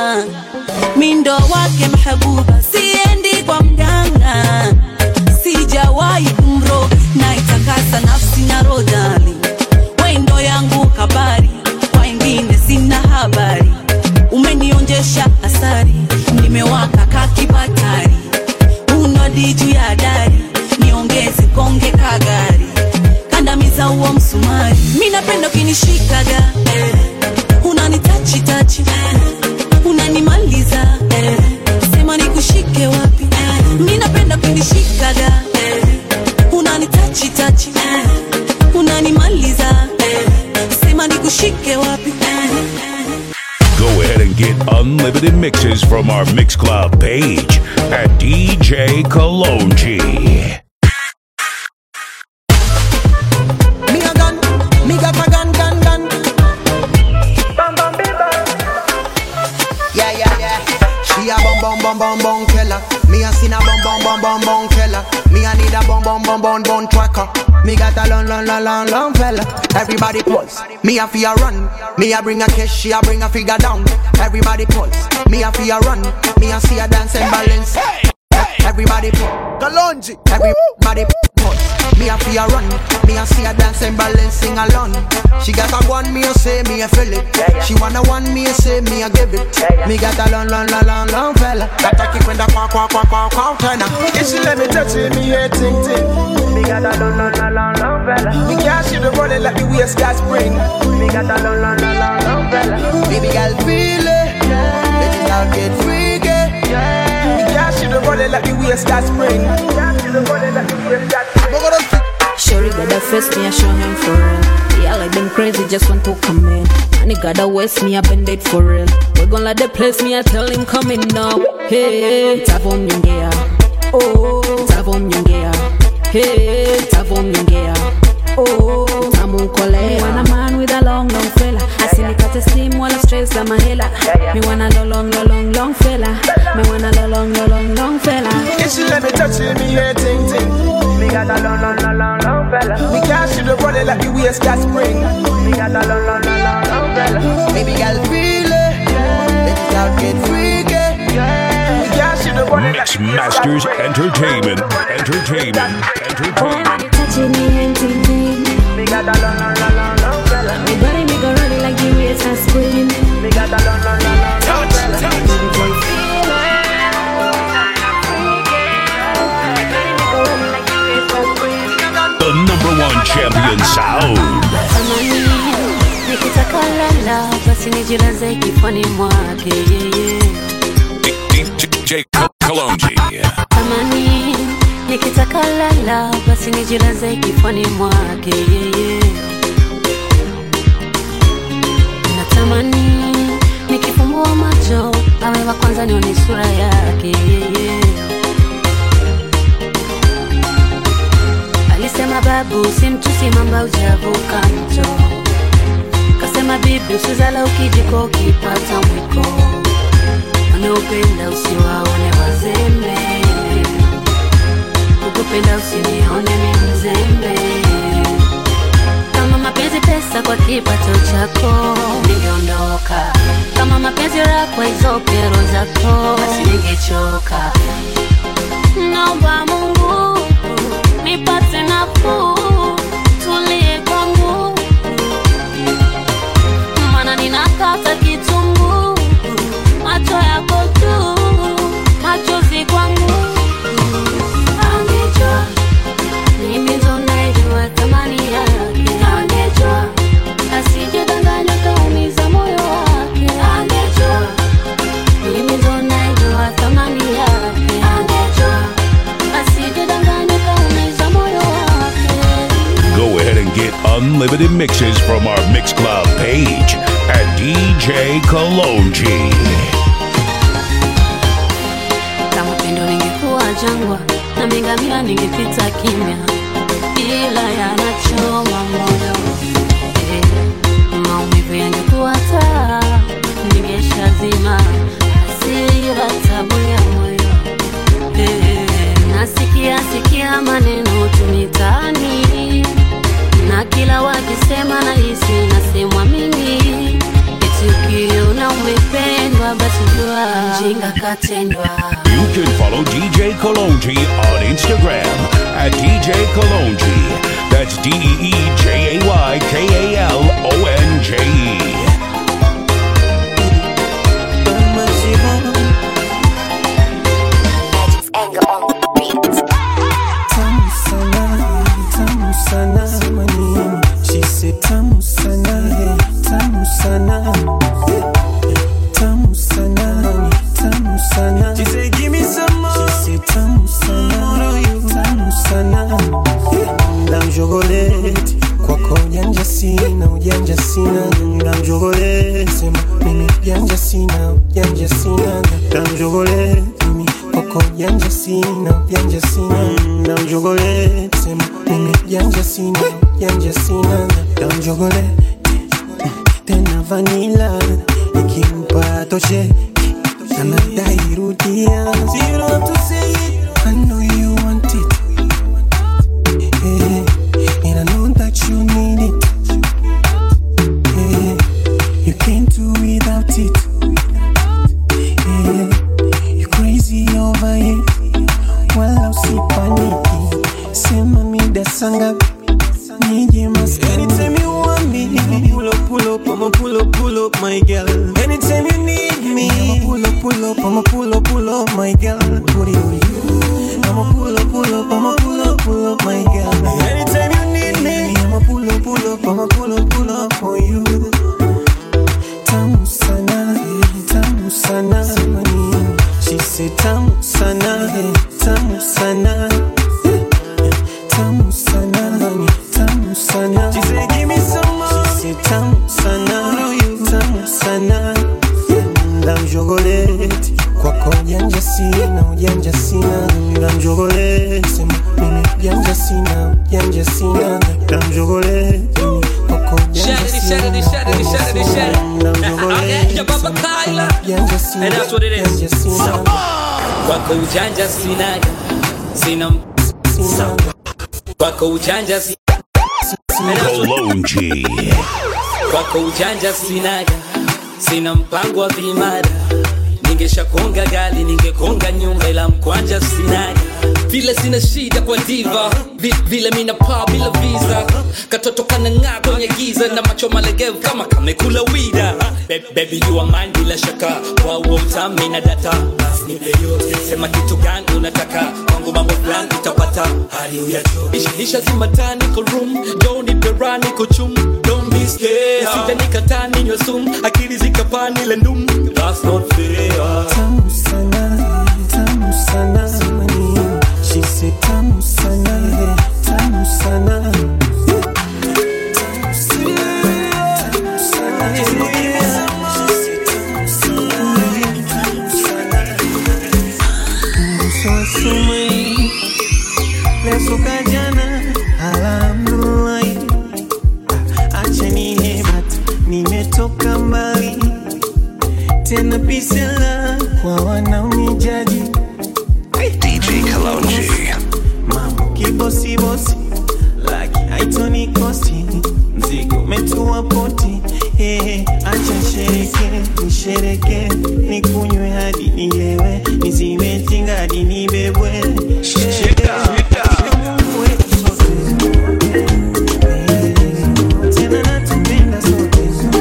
habuba, siendi kwa mganga, sijawahi kumro, na itakasa nafsi na rodali, wendo yangu kabari, kwa ingine sina habari, umenionjesha asari, nimewaka kakibatari, unodi juu ya dari, niongeze konge kagari, kandamiza huo msumari, mimi napenda kinishikaga, eh, unanitachi tachi, eh, unanimaliza, eh, sema nikushike wapi, eh, mimi napenda kinishikaga, eh, unanitachi tachi, eh, unanimaliza, eh, sema nikushike wapi, eh. Go ahead and get unlimited mixes from our Mix Club page at D J Kalonji. Me a gun, me got a gun, gun, gun. Bam, bam, bam. Yeah, yeah, yeah. She a bum, bum, bum, bum, bum killer. Me a sin a bum, bum, bum, bum, bum killer. Me a need a bum, bum, bum, bum, bum tracker. Me got a long, long, long, long, long fella. Everybody pulse. Me a fear run. Me a bring a cash, she a bring a figure down. Everybody pulse. Me a fear run. Me a see a dance and balance. Everybody pulse. Kalonji. Everybody pulse. Me a fear run. Me a see a dance and balance, sing along. She got a one, me a say, me a feel it. She wanna one, me a say, me a give it. Me got a long, long, long, long, long fella. Got a kick when the quack, quack, quack, quack, quack, turn up. If she let me touch it, me a ting ting. Me got a long, long, long, long, long fella. Me can't shoot the rolling like the waist got spring. Me got a long, long, long, long, long fella. Baby girl feel it, let it out get freaky. Me can't shoot the rolling like the waist got spring. Me can't shoot the rolling like the waist got spring. Sherry got a face, me I show him for real. Yeah, like them crazy, just want to come in. And he got a waist, me I bend it for real. We're gonna let the place, me I tell him coming now. Hey, tavom yongea. Oh, tavom yongea. Hey, tavom yongea. Oh, tamu kole. Want a man with a long, long fella. I see me cut a steam while I stress on my hella. Me want a long, long, long, long fella. Me want a long, long, long, long fella. If she let me touch it, me a ting ting. Me got a long, long, long, long, long fella. Me can't shoot the rolling like the waist got spring. Me got a long, long, long, long, long fella. Baby girl feel it, let it out get freaky. Me can't shoot the rolling like Mix Masters Entertainment. Entertainment. Entertainment. Touching me and ting ting. Me got a long, long, long, long, long fella. Me body me go running like the waves are spring. Me got a long, long, long, long, long fella. Baby boy feel it. The number one champion sound. Nikitaka lala basi nijilaze kifani mwake D J Kalonji. Tamani nikitaka lala basi nijilaze kifani mwake Natamani nikifumbua macho awe wa kwanza nione sura yake Alisema babu simtusi mamba ujavuka mto Kasema bibi usizala ukijiko ukipata mwiko Wanaopenda usiwaone wazembe Ukupenda usinione mimi mzembe Kama mapenzi pesa kwa kipato chako ningeondoka Kama mapenzi raha kwa hizo kero zako basi ningechoka Naomba Mungu nipate nafuu tulie kwangu Mana ninakata kitungu macho yako tu machozi kwangu Angejua mimi ndo naijua thamani yake Angejua asijidanganya kaumiza moyo wake Angejua mimi ndo naijua thamani yake Angejua asijidanganya kaumiza moyo wake Go ahead and get unlimited mixes from our Mix Club page at D J Kalonji. Kama pendo ningekuwa jangwa na mingamia ningepita kimya Ila yanachoma moyo eh, maumivu yangekuwa taa ningeshazima hasira tabu ya moyo eh, nasikia sikia maneno tumitani na kila wakisema na hisi nasemwa mimi Eti ukiona umependwa basi jua mjinga katendwa You can follow D J Kalonji on Instagram at D J Kalonji. That's D E E J A Y K A L O N J E. She said tamu sana, tamu sana, tamu sana, tamu sana. She said give me some more. She said tamu sana, tamu sana. Ndam chocolate, kwako ujanja sina, ujanja sina. Ndam chocolate, sema mimi ujanja sina, ujanja sina. Ndam chocolate, mimi kwako ujanja sina, ujanja sina. Ndam chocolate, sema mimi ujanja sina, ujanja sina. Ndam chocolate, tena vanilla, ikimpa toshe, anadai rudia. So you don't have to say it, I know you want it. Yeah, and I know that you need it. Yeah, you can't do without it. Yeah, you crazy over it. Wala usipaniki, sema mida sanga, nije maskani. Anytime you want me, pull up, pull up, I'ma pull up, pull up, my girl. Anytime you need me, I'ma pull up, pull up, I'ma pull up, pull up, my girl. Put it on you. I'ma pull up, pull up, I'ma pull up, pull up, my girl. Anytime you need me, I'ma pull up, pull up, I'ma pull up, pull up for you. Tamu sana, tamu sana, she said tamu sana, tamu sana, tamu sana, tamu sana. She said give me some more. She said tamu sana, tamu sana. Ndam chocolate, kwako ujanja sina, ujanja sina. Ndam chocolate, sema mimi ujanja sina, ujanja sina. Ndam chocolate, kwako ujanja sina, ujanja sina. Ndam chocolate, your Baba Kyla, ujanja sina, and that's what it is. ujanja sina. Kwako ujanja sina, sina, sina. Kwako ujanja sina, Kalonji. Kwako ujanja sina, sina mpango wa vimada. Ningesha konga gali, ningekonga nyumba, ila mkwanja sinaga. Vile sina shida kwa diva, vile mina pa bila visa. Katoto kana ng'a kwenye giza, na macho malegevu kama kamekula wida. Baby you are mine bila shaka, kwa uo utami na data. Nipe yote, sema kitu gani unataka, kwangu mambo fulani utapata. Hali uyacho, isha isha zimatani ko room, don't nipe rani kuchum. Don't be scared, usita nikatani nywa sumu, akili zikapani lendum. That's not fair. Tamu sana, tamu sana, she said tamu sana, tamu sana. Lesoka jana, alhamdulillah. Acha nihebat, nimetoka mbali. Tena pisela kwa wanaonijaji. D J Kalonji. Mambo kibosi bosi, laki haitoni kosi. Mzigo umetua poti. Hey, acha shereke, nishereke, nikunywe hadi nilewe, nizime tinga hadi nibebwe. Shika, shika. Tena natupenda sote.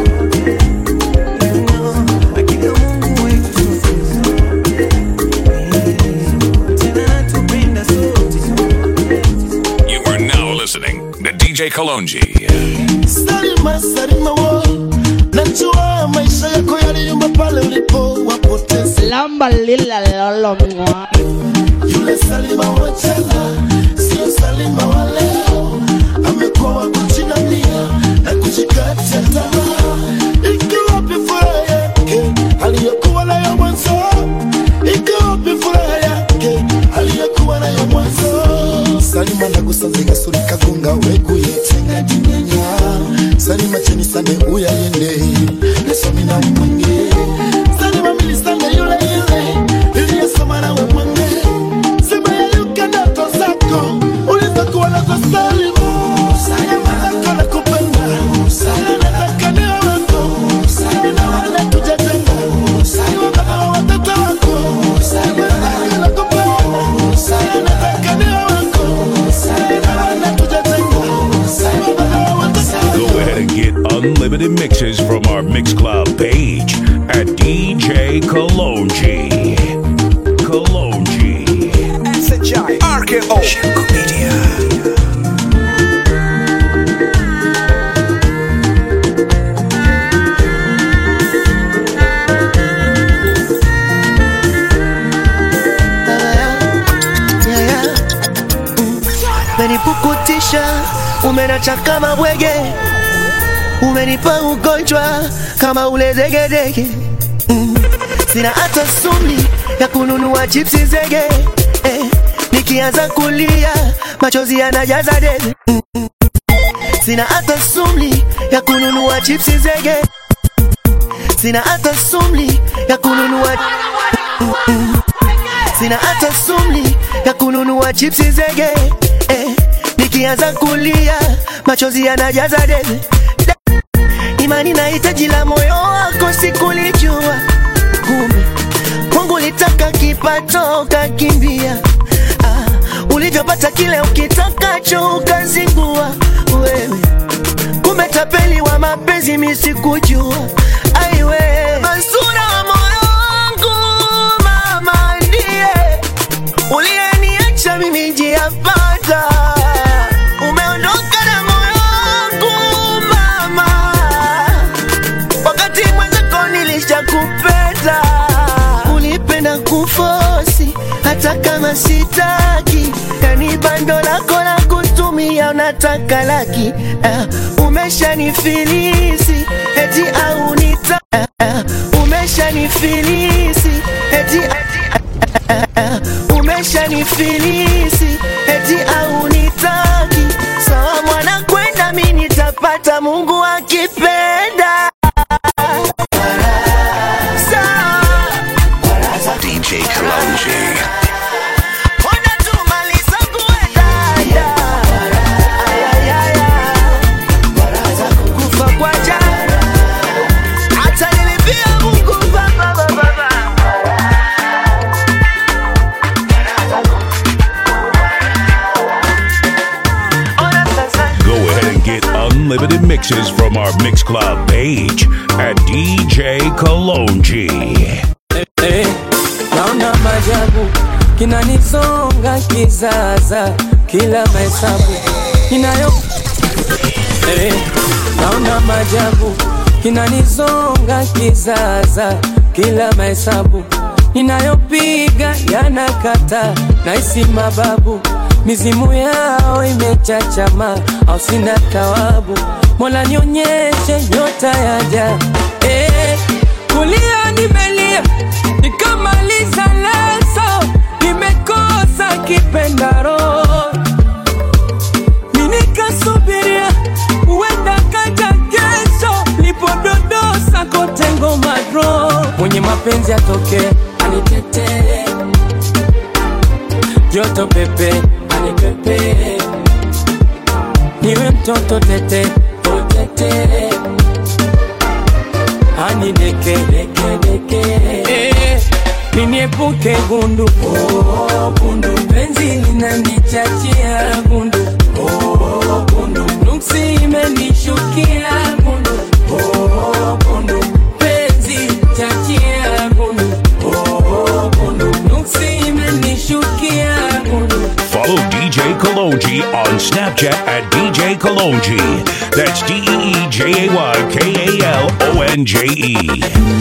You are now listening to D J Kalonji. Salima, salima wo, najua maisha yako yaliyumba pale ulipo wapoteza. Lamba lila lolo mwa. Yule Salima wa jana, sio Salima wa leo. Amekuwa wa kujinamia na kujikatia tamaa. Iko wapi furaha yake aliyokuwa nayo mwanzo? Iko wapi furaha yake aliyokuwa nayo mwanzo? Salima nagusanze gasuri kagunga weguye tenga jinyanya. Salima cheni sane uya yende lesomi na umwange. Salima milisane yule yule iliyesoma na umwange. Sema ya yuka ndoto zako ulizokuwa nazo Salima. Salima nataka nakupenda, Salima nataka niwe wako, Salima na wale tujatenga, Salima kama watoto wako, Salima nataka our Mix Club page at D J Kalonji. Kalonji. S H I R K O Media. Umenipukutisha, umenacha kama bwege, umenipa ugonjwa kama ule degedege. mm. Sina hata sumli ya kununua chipsi zege, eh. Nikianza kulia machozi yanajaza debe. mm. Sina hata sumli ya kununua chipsi zege, sina hata sumli ya kununua mm -mm. Sina hata sumli ya kununua chipsi zege, eh. Nikianza kulia machozi yanajaza debe. Imani na hitaji la moyo wako sikulijua, kumbe Mungu litaka kipato kakimbia. ah, Ulivyopata kile ukitakacho ukazingua wewe, kumbe tapeli wa mapenzi mimi sikujua. Aiwe Mansura wa moyo wangu, mama ndiye uliyeniacha mimi njiapata. Umeondoka na moyo wangu mama, wakati mwenzako nilishakupenda. Ulipenda kufosi hata kama sitaki, yani bando lako la kutumia unataka laki. uh, Umeshanifilisi eti au nita uh, uh, Umeshanifilisi eti uh, uh, Umeshanifilisi eti au nitaki. Sawa mwana kwenda mimi nitapata, Mungu akipenda. D J Kalonji. Unlimited mixes from our Mix Club page at D J Kalonji. Hey, hey, naona majabu kinanisonga kizaza, kila mahesabu inayo. Hey, naona majabu kinanisonga kizaza, kila mahesabu inayopiga yanakata, naisi mababu mizimu yao imechachama, au sina tawabu. Mola nionyeshe nyota yaja. Eh, kulia nimelia nikamaliza leso, nimekosa kipendaro. Mimi nikasubiria uenda kaja kesho, lipododosa kote ngoma dro. Mwenye mapenzi atoke anitetee, joto pepe anipepe, niwe mtoto tete otete, anideke deke deke, eh, niniepuke gundu. Oh gundu, penzi linanichachia gundu. Oh gundu, nuksi imenishukia gundu. Oh gundu, penzi chachia gundu. Oh gundu, nuksi imenishukia gundu. Follow D J Kalonji on Snapchat at D J Kalonji. That's D E E J A Y K A L O N J E.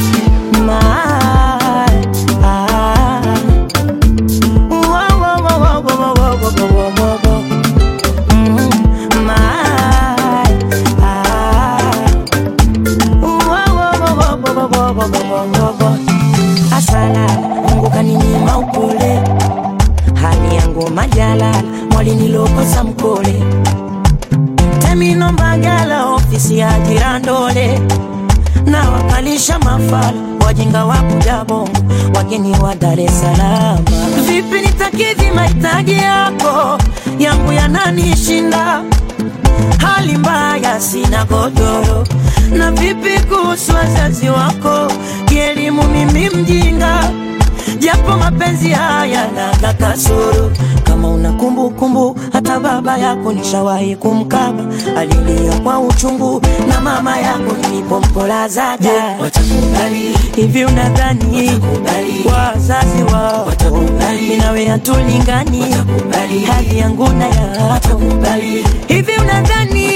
Asala Mungu kaninyima upole, hali yangu majalala, mwali nilokosa mkole. Temino Mbagala ofisi ya Girandole, na wakalisha mafala wajinga wa kujabongo, wageni wa Dar es Salaam. Vipi nitakidhi mahitaji yako, yangu yananishinda, hali mbaya sina godoro. Na vipi kuhusu wazazi wako, kielimu mimi mjinga, japo mapenzi haya na kasoro. Kama una kumbu kumbu hata hata baba yako nishawahi kumkaba, alilia kwa uchungu na mama yako nilipompolazaga. Watakubali hivi unadhani wazazi wao watakubali nawe hatulingani, hali yangu na yako hivi unadhani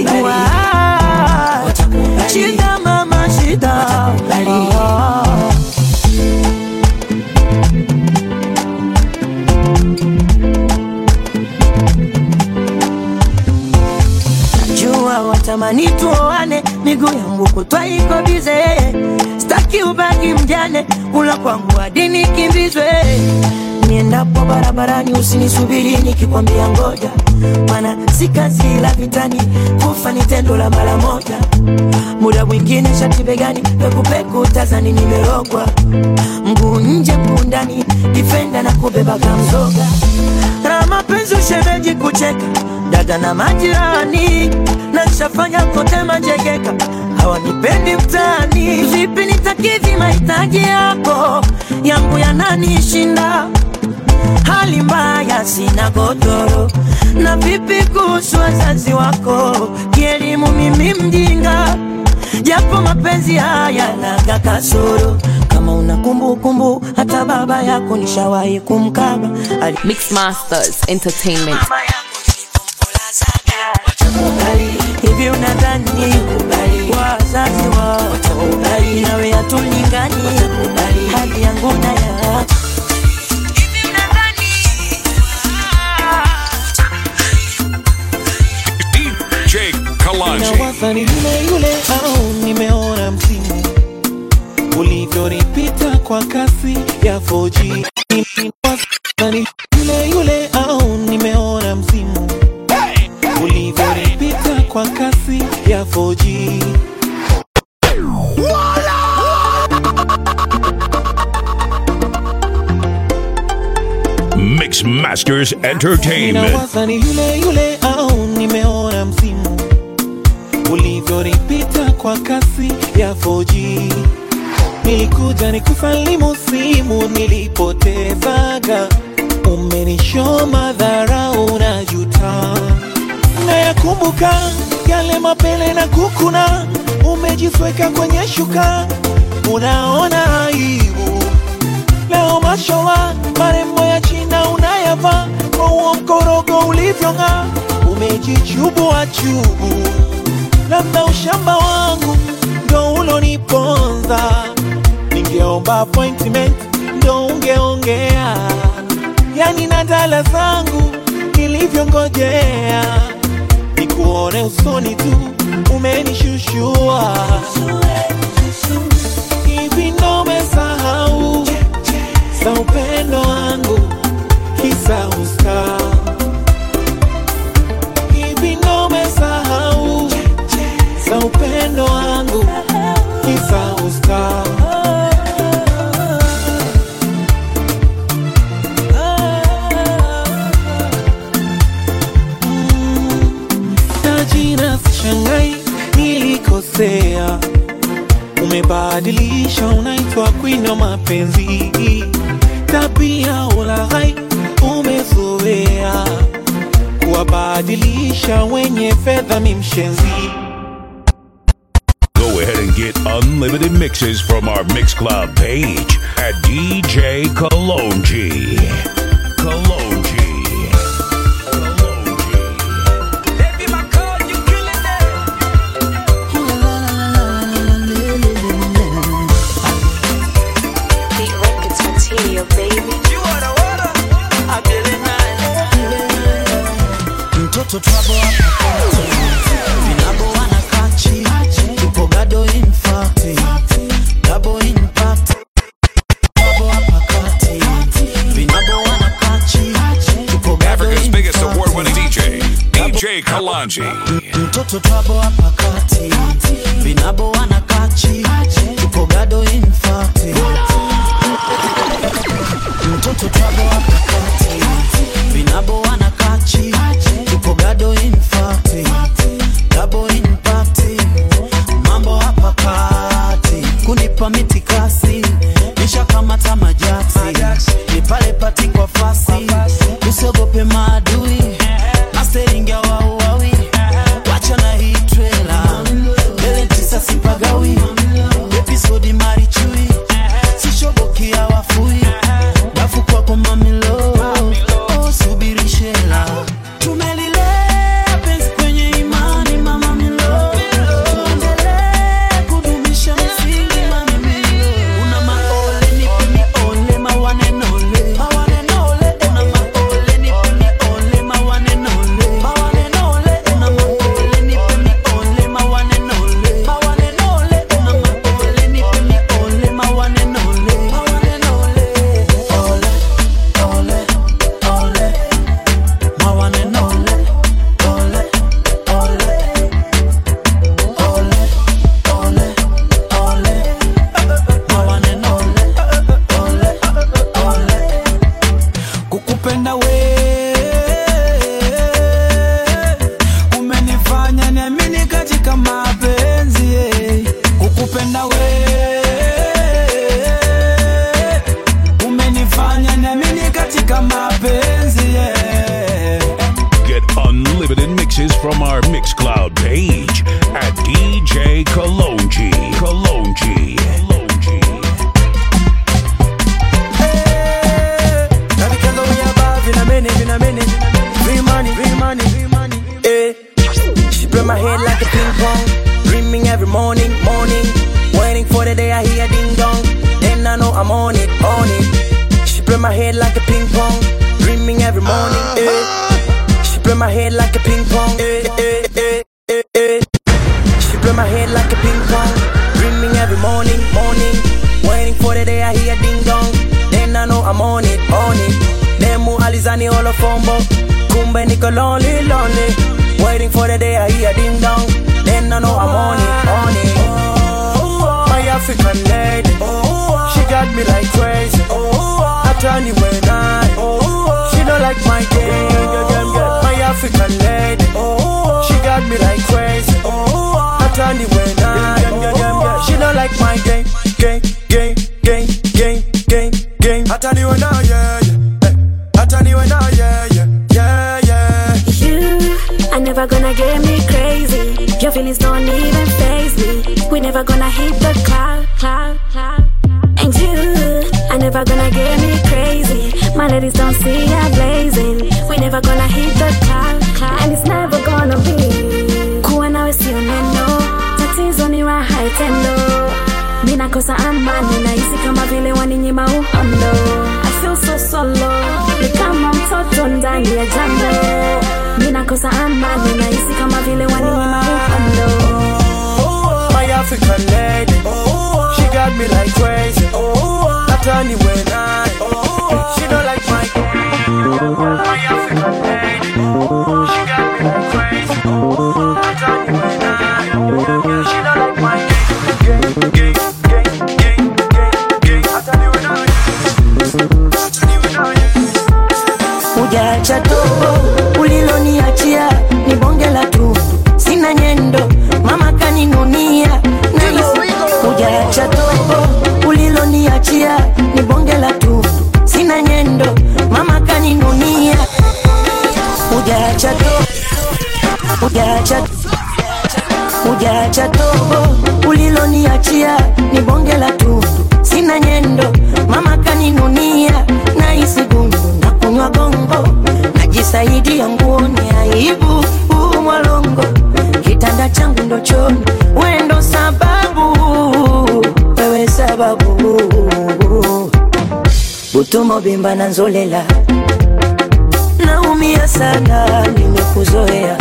shida mama shida najua watamani tuoane, miguu yangu kutwa iko bize, staki ubaki mjane, kula kwangu hadi nikimbizwe. Niendapo barabarani usinisubiri nikikwambia ngoja, maana si kazi la vitani, kufa ni tendo la mara moja. Muda mwingine shati begani, peku peku tazani nimerogwa, mguu nje mguu ndani, defender na kubeba kamzoga. Na mapenzi ushemeji kucheka, dada na majirani, na nishafanya kote majegeka, hawanipendi mtaani. Vipi nitakidhi mahitaji yako, yangu yananishinda, hali mbaya sina godoro. Na vipi kuhusu wazazi wako, kielimu mimi mjinga, japo mapenzi haya naga kasoro. Kama una kumbu kumbu, hata baba yako nishawahi kumkaba. Mix Masters Entertainment. Hivi unadhani wazazi wao nawe hatulingani, hali yangu na yako D J Kalonji. Nawaza ni yule yule au nimeona msimu ulivyonipita kwa kasi ya four G. Nawaza ni yule yule au nimeona msimu ulivyonipita kwa kasi ya four G. Mix Masters Entertainment. Nawaza ni yule yule au nimeona msimu ulivyonipita kwa kasi ya four G. Nilikuja nikusalimu simu nilipotezaga, umenishow madhara unajuta. Nayakumbuka yale mapele na kukuna, umejisweka kwenye shuka, unaona aibu. Leo mashowa marembo ya China unayava, kwa uo mkorogo ulivyonga, umejichubu wa chubu. Labda ushamba wangu ndo uloniponza, ningeomba appointment ndo ungeongea. Yani nadala zangu nilivyongojea, nikuone usoni tu umenishushua. Hivi ndo umesahau za upendo wangu kisa uska? Hivi ndo umesahau za upendo wangu kisa uska? Najina sishangai nilikosea, umebadilisha unaitwa queen wa mapenzi, tabia ulaghai umezoea, kuwabadilisha wenye fedha mimshenzi. Go ahead and get unlimited mixes from our Mix Club page at D J Kalonji. Kalonji. Mtoto trouble hapa vinabo wanakachi, tupo gado in party, double impact. Trouble hapa kati, vinabo wanakachi, tupo gado in Africa's biggest award-winning D J, D J Kalonji. Mtoto trouble hapa kati, vinabo wanakachi, tupo gado in party. Mtoto trouble hapa kati, vinabo wanakachi, tupo gado in party, double in party. Mambo hapa kati, kunipa mitikasi, nisha kamata majati, ni pale pati kwa fasi, usiogope maadui, kukupenda we umenifanya niamini katika mapenzi yeah. Kukupenda we umenifanya niamini katika mapenzi yeah. Get unlimited mixes from our Mixcloud page at D J Kalonji. Kalonji. She play my head like a ping pong, dreaming every morning, morning, waiting for the day I hear ding dong. Then I know I'm on it, on it. She play my head like a ping pong, dreaming every morning. Eh. She play my head like a ping pong. Eh, eh, eh, eh, eh. She play my head like a ping pong, dreaming every morning, morning, waiting for the day I hear ding dong. Then I know I'm on it, on it. Demu alizani holo fombo, kumbe niko lonely, lonely, waiting for the day I hear ding dong. Then I know I'm on it, on it. My African lady, she got me like crazy. I turn you when I, she don't like my game. My African lady, she got me like crazy. I turn you when I, she don't like my game, game, game, game, game, game, game. I turn you when I, yeah, yeah. I turn you when I, yeah, yeah, yeah, yeah. You are never gonna get me crazy. Your feelings don't even faze me. We never gonna hit the cloud, cloud, cloud. And you are never gonna get me crazy. My ladies don't see ya blazing. We never gonna hit the cloud, cloud. And it's never gonna be kuwa nawe sio neno. Tatizo ni raha itendo. Mina kosa amani na isi kama vile waninyima uhondo. I feel so solo, ni kama mtoto ndani ya jambo. Mina kosa amani na isi kama vile waninyima uhondo. My African lady, she got me like crazy. I turn you when I, she don't like my my African lady, she got me like crazy. I turn you when I, she don't like my game, game, game, game, game, game. I turn you when I, I turn you when I. Ujacha tobo, uliloniachia ni bonge la tu. Sina nyendo, mama kaninunia. Ujacha tobo, uliloniachia ni bonge la tu. Sina nyendo, mama kaninunia. Ujacha tobo, ujacha Ujacha tobo, uliloniachia ni bonge la tu. Sina nyendo, mama kaninunia. Na isi gundu, na kunywa gongo. Najisaidia nguoni aibu, umwalongo. Kitanda changu ndo choni, wendo sababu. Wewe sababu. Butumo bimba na nzolela. Naumia sana, nimekuzoea.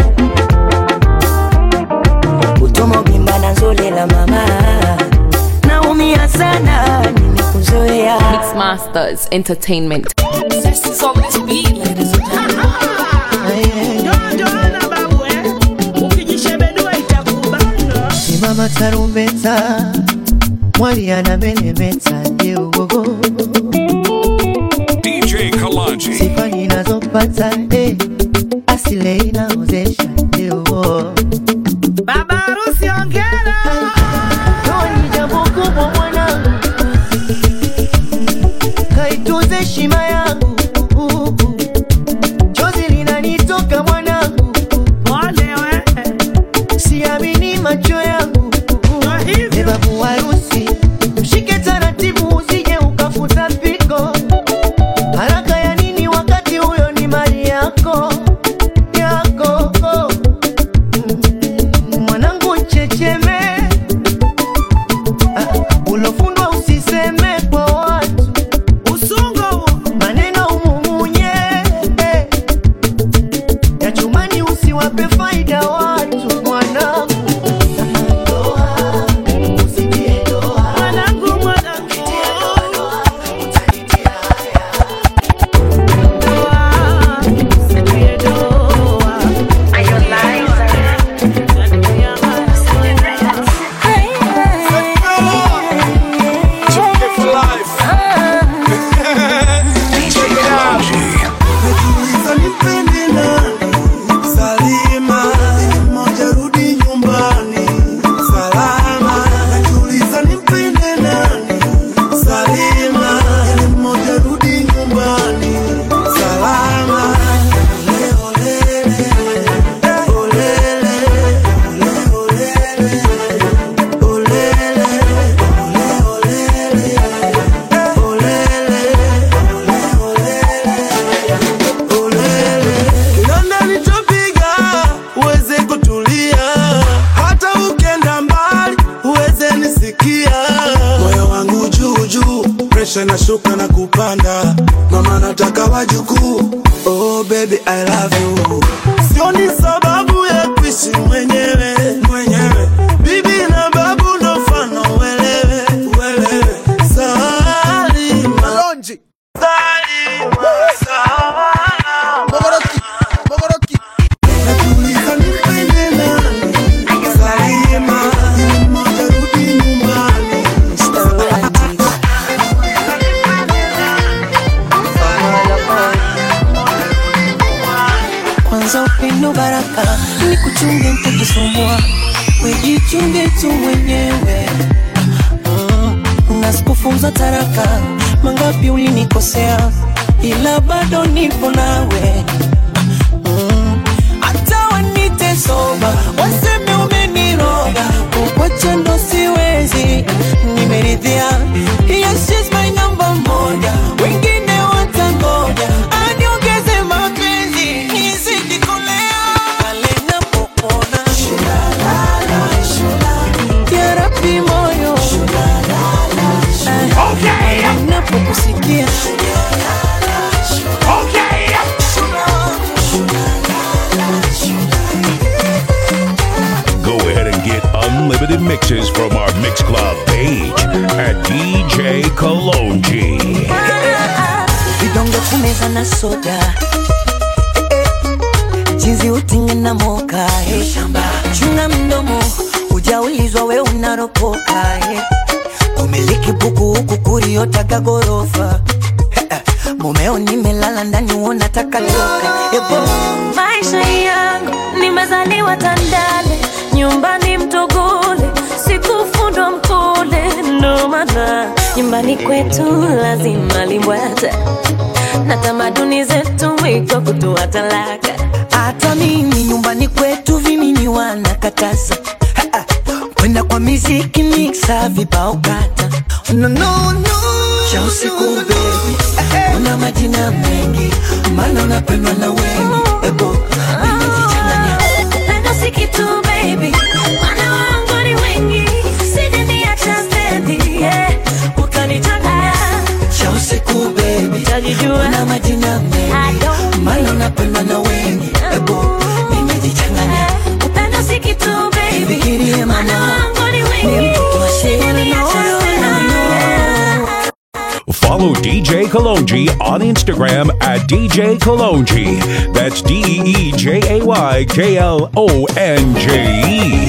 Butumo bimba na nzolela mama. Naumia sana, nimekuzoea. Mix Masters Entertainment. This is on this beat, ladies and Simama tarumbeta, mwali anamelemeta, ndio gogo D J Kalonji. sifa ninazopata, eh, asile inaozesha, ndio Baba harusi ongera. Ndoa ni jambo kubwa mwanangu, kaitunze heshima yangu. Chozi linanitoka mwanangu, siamini macho yangu. Beba harusi, mshike taratibu usije ukafuta piko. Haraka ya nini wakati huyo ni mali yako, yako. inashuka na kupanda, mama nataka wajukuu. Oh baby I love you. Sioni sababu ya kuishi mwenyewe mwenyewe, bibi na babu ndo mfano uelewe uelewe. Salima Kalonji, Salima Salama Mogoroki Mogoroki, nakuuliza nipende nani? Salima mmoja rudi nyumbani. Kwanza upendo baraka, ni kuchunge mtakisumbua, wejichunge tu mwenyewe. Mm, unasipofunza taraka, mangapi ulinikosea, ila bado nipo nawe. Mm, hata wanite soba, waseme umeniroga, kukwacha ndo siwezi, nimeridhia. Yes, she's my number moja, wengine watangoja, aniongeze mapenzi, nizidi kulea. Pale napopona, shulalala, shulalala, ya Rabbi moyo, shulalala, shulalala, okay. Pale napokusikia, shulalala, shulalala, okay. Go ahead and get unlimited mixes from our Mix Club page at D J Kalonji. vidonge kumeza na soda, jinsi utinge na moka, chunga mdomo, ujaulizwa we unaropoka. Umiliki buku huku kuriotaka gorofa, mumeo nimelala ndani unataka toka. Maisha yangu nimezaliwa Tandale, nyumbani Mtogole, sikufundwa Mkole, ndo maana nyumbani kwetu lazima limbwata, na tamaduni zetu mwiko kutoa talaka. Hata mimi nyumbani kwetu vimini wanakataza, kwenda kwa miziki mixa vibao kata. No no no, cha usiku baby, una majina mengi, maana unapendwa na wengi. Ebo nimejichanganya, upendo si kitu baby, wana wangu ni wengi, sije niacha stendi, yeah, utanichanganya. Cha usiku baby, utajijua, una majina mengi, maana unapendwa na wengi. Ebo nimejichanganya, upendo si kitu baby, fikirie wana wangu ni wengi, sije niacha stendi. Follow D J Kalonji on Instagram at D J Kalonji. That's D E E J A Y K L O N J E.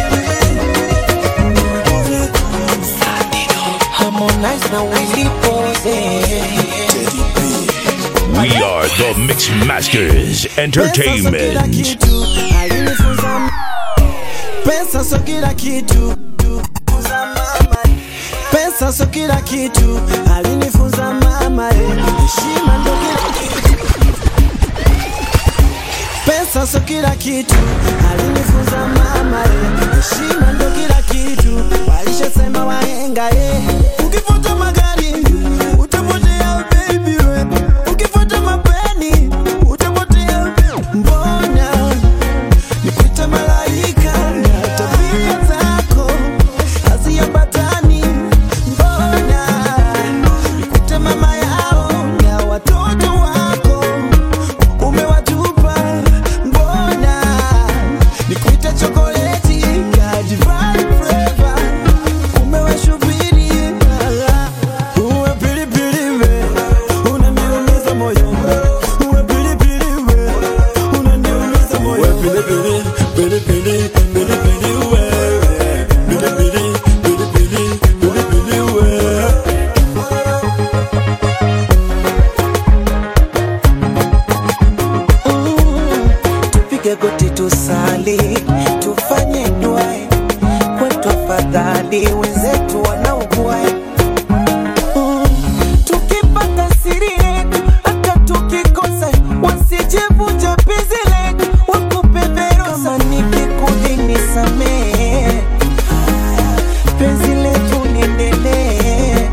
We are the Mix Masters Entertainment. Pesa so kila kitu, pesa so kila kitu, alinifunza mama, heshima ndo kila kitu. Pesa so kila kitu, alinifunza mama, heshima ndo kila kitu. Walishasema wahenga, eh, ukifuata magari utapotea baby we, ukifuata mapeni utapotea. Mbona nikuita malaika na tabia zako haziambatani? Mbona nikuita mama yao na watoto wako umewatupa? Mbona nikuita chokoleti kajivai forever umewashubiri? Uwe pilipili we, unaniumiza moyo. Uwe pilipili we, unaniumiza moyo. Uwe pilipili, pilipili, pilipili we. Pilipili, pilipili, pilipili we. Tupige goti tusali, tufanye dua kwetu, afadhali wenzetu wanaugua. Mm, tukipata siri yetu, hata tukikosa, wasijevunja penzi letu, wakupe verosa. Kama nikikudhi nisamehe, penzi letu liendelee.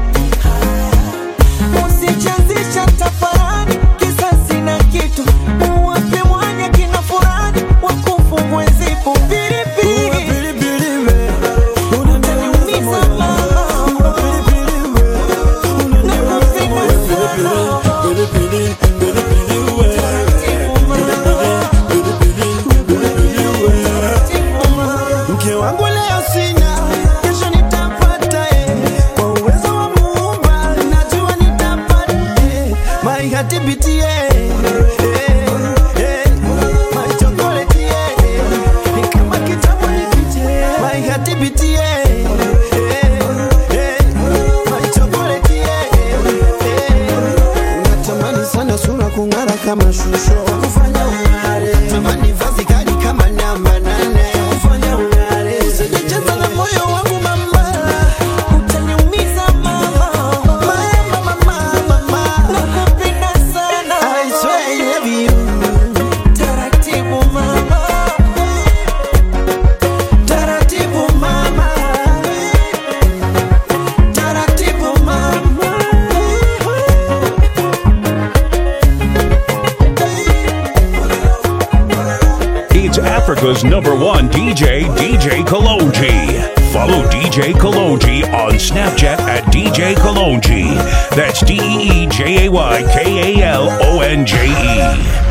Usichezesha tafarani, kisasi na kitu, uwape mwanya kina furani, wakufungwe zipu. mashusho kufanya ungare, tamani vazi kali kama namba nane kufanya ungare, usijecheza na moyo wangu mama, utaniumiza mama, mama mama mama, nakupenda sana, I swear I love you, taratibu mama, taratibu mama, taratibu mama. It's Africa's number one D J, D J Kalonji. Follow D J Kalonji on Snapchat at D J Kalonji. That's D E E J A Y K A L O N J E.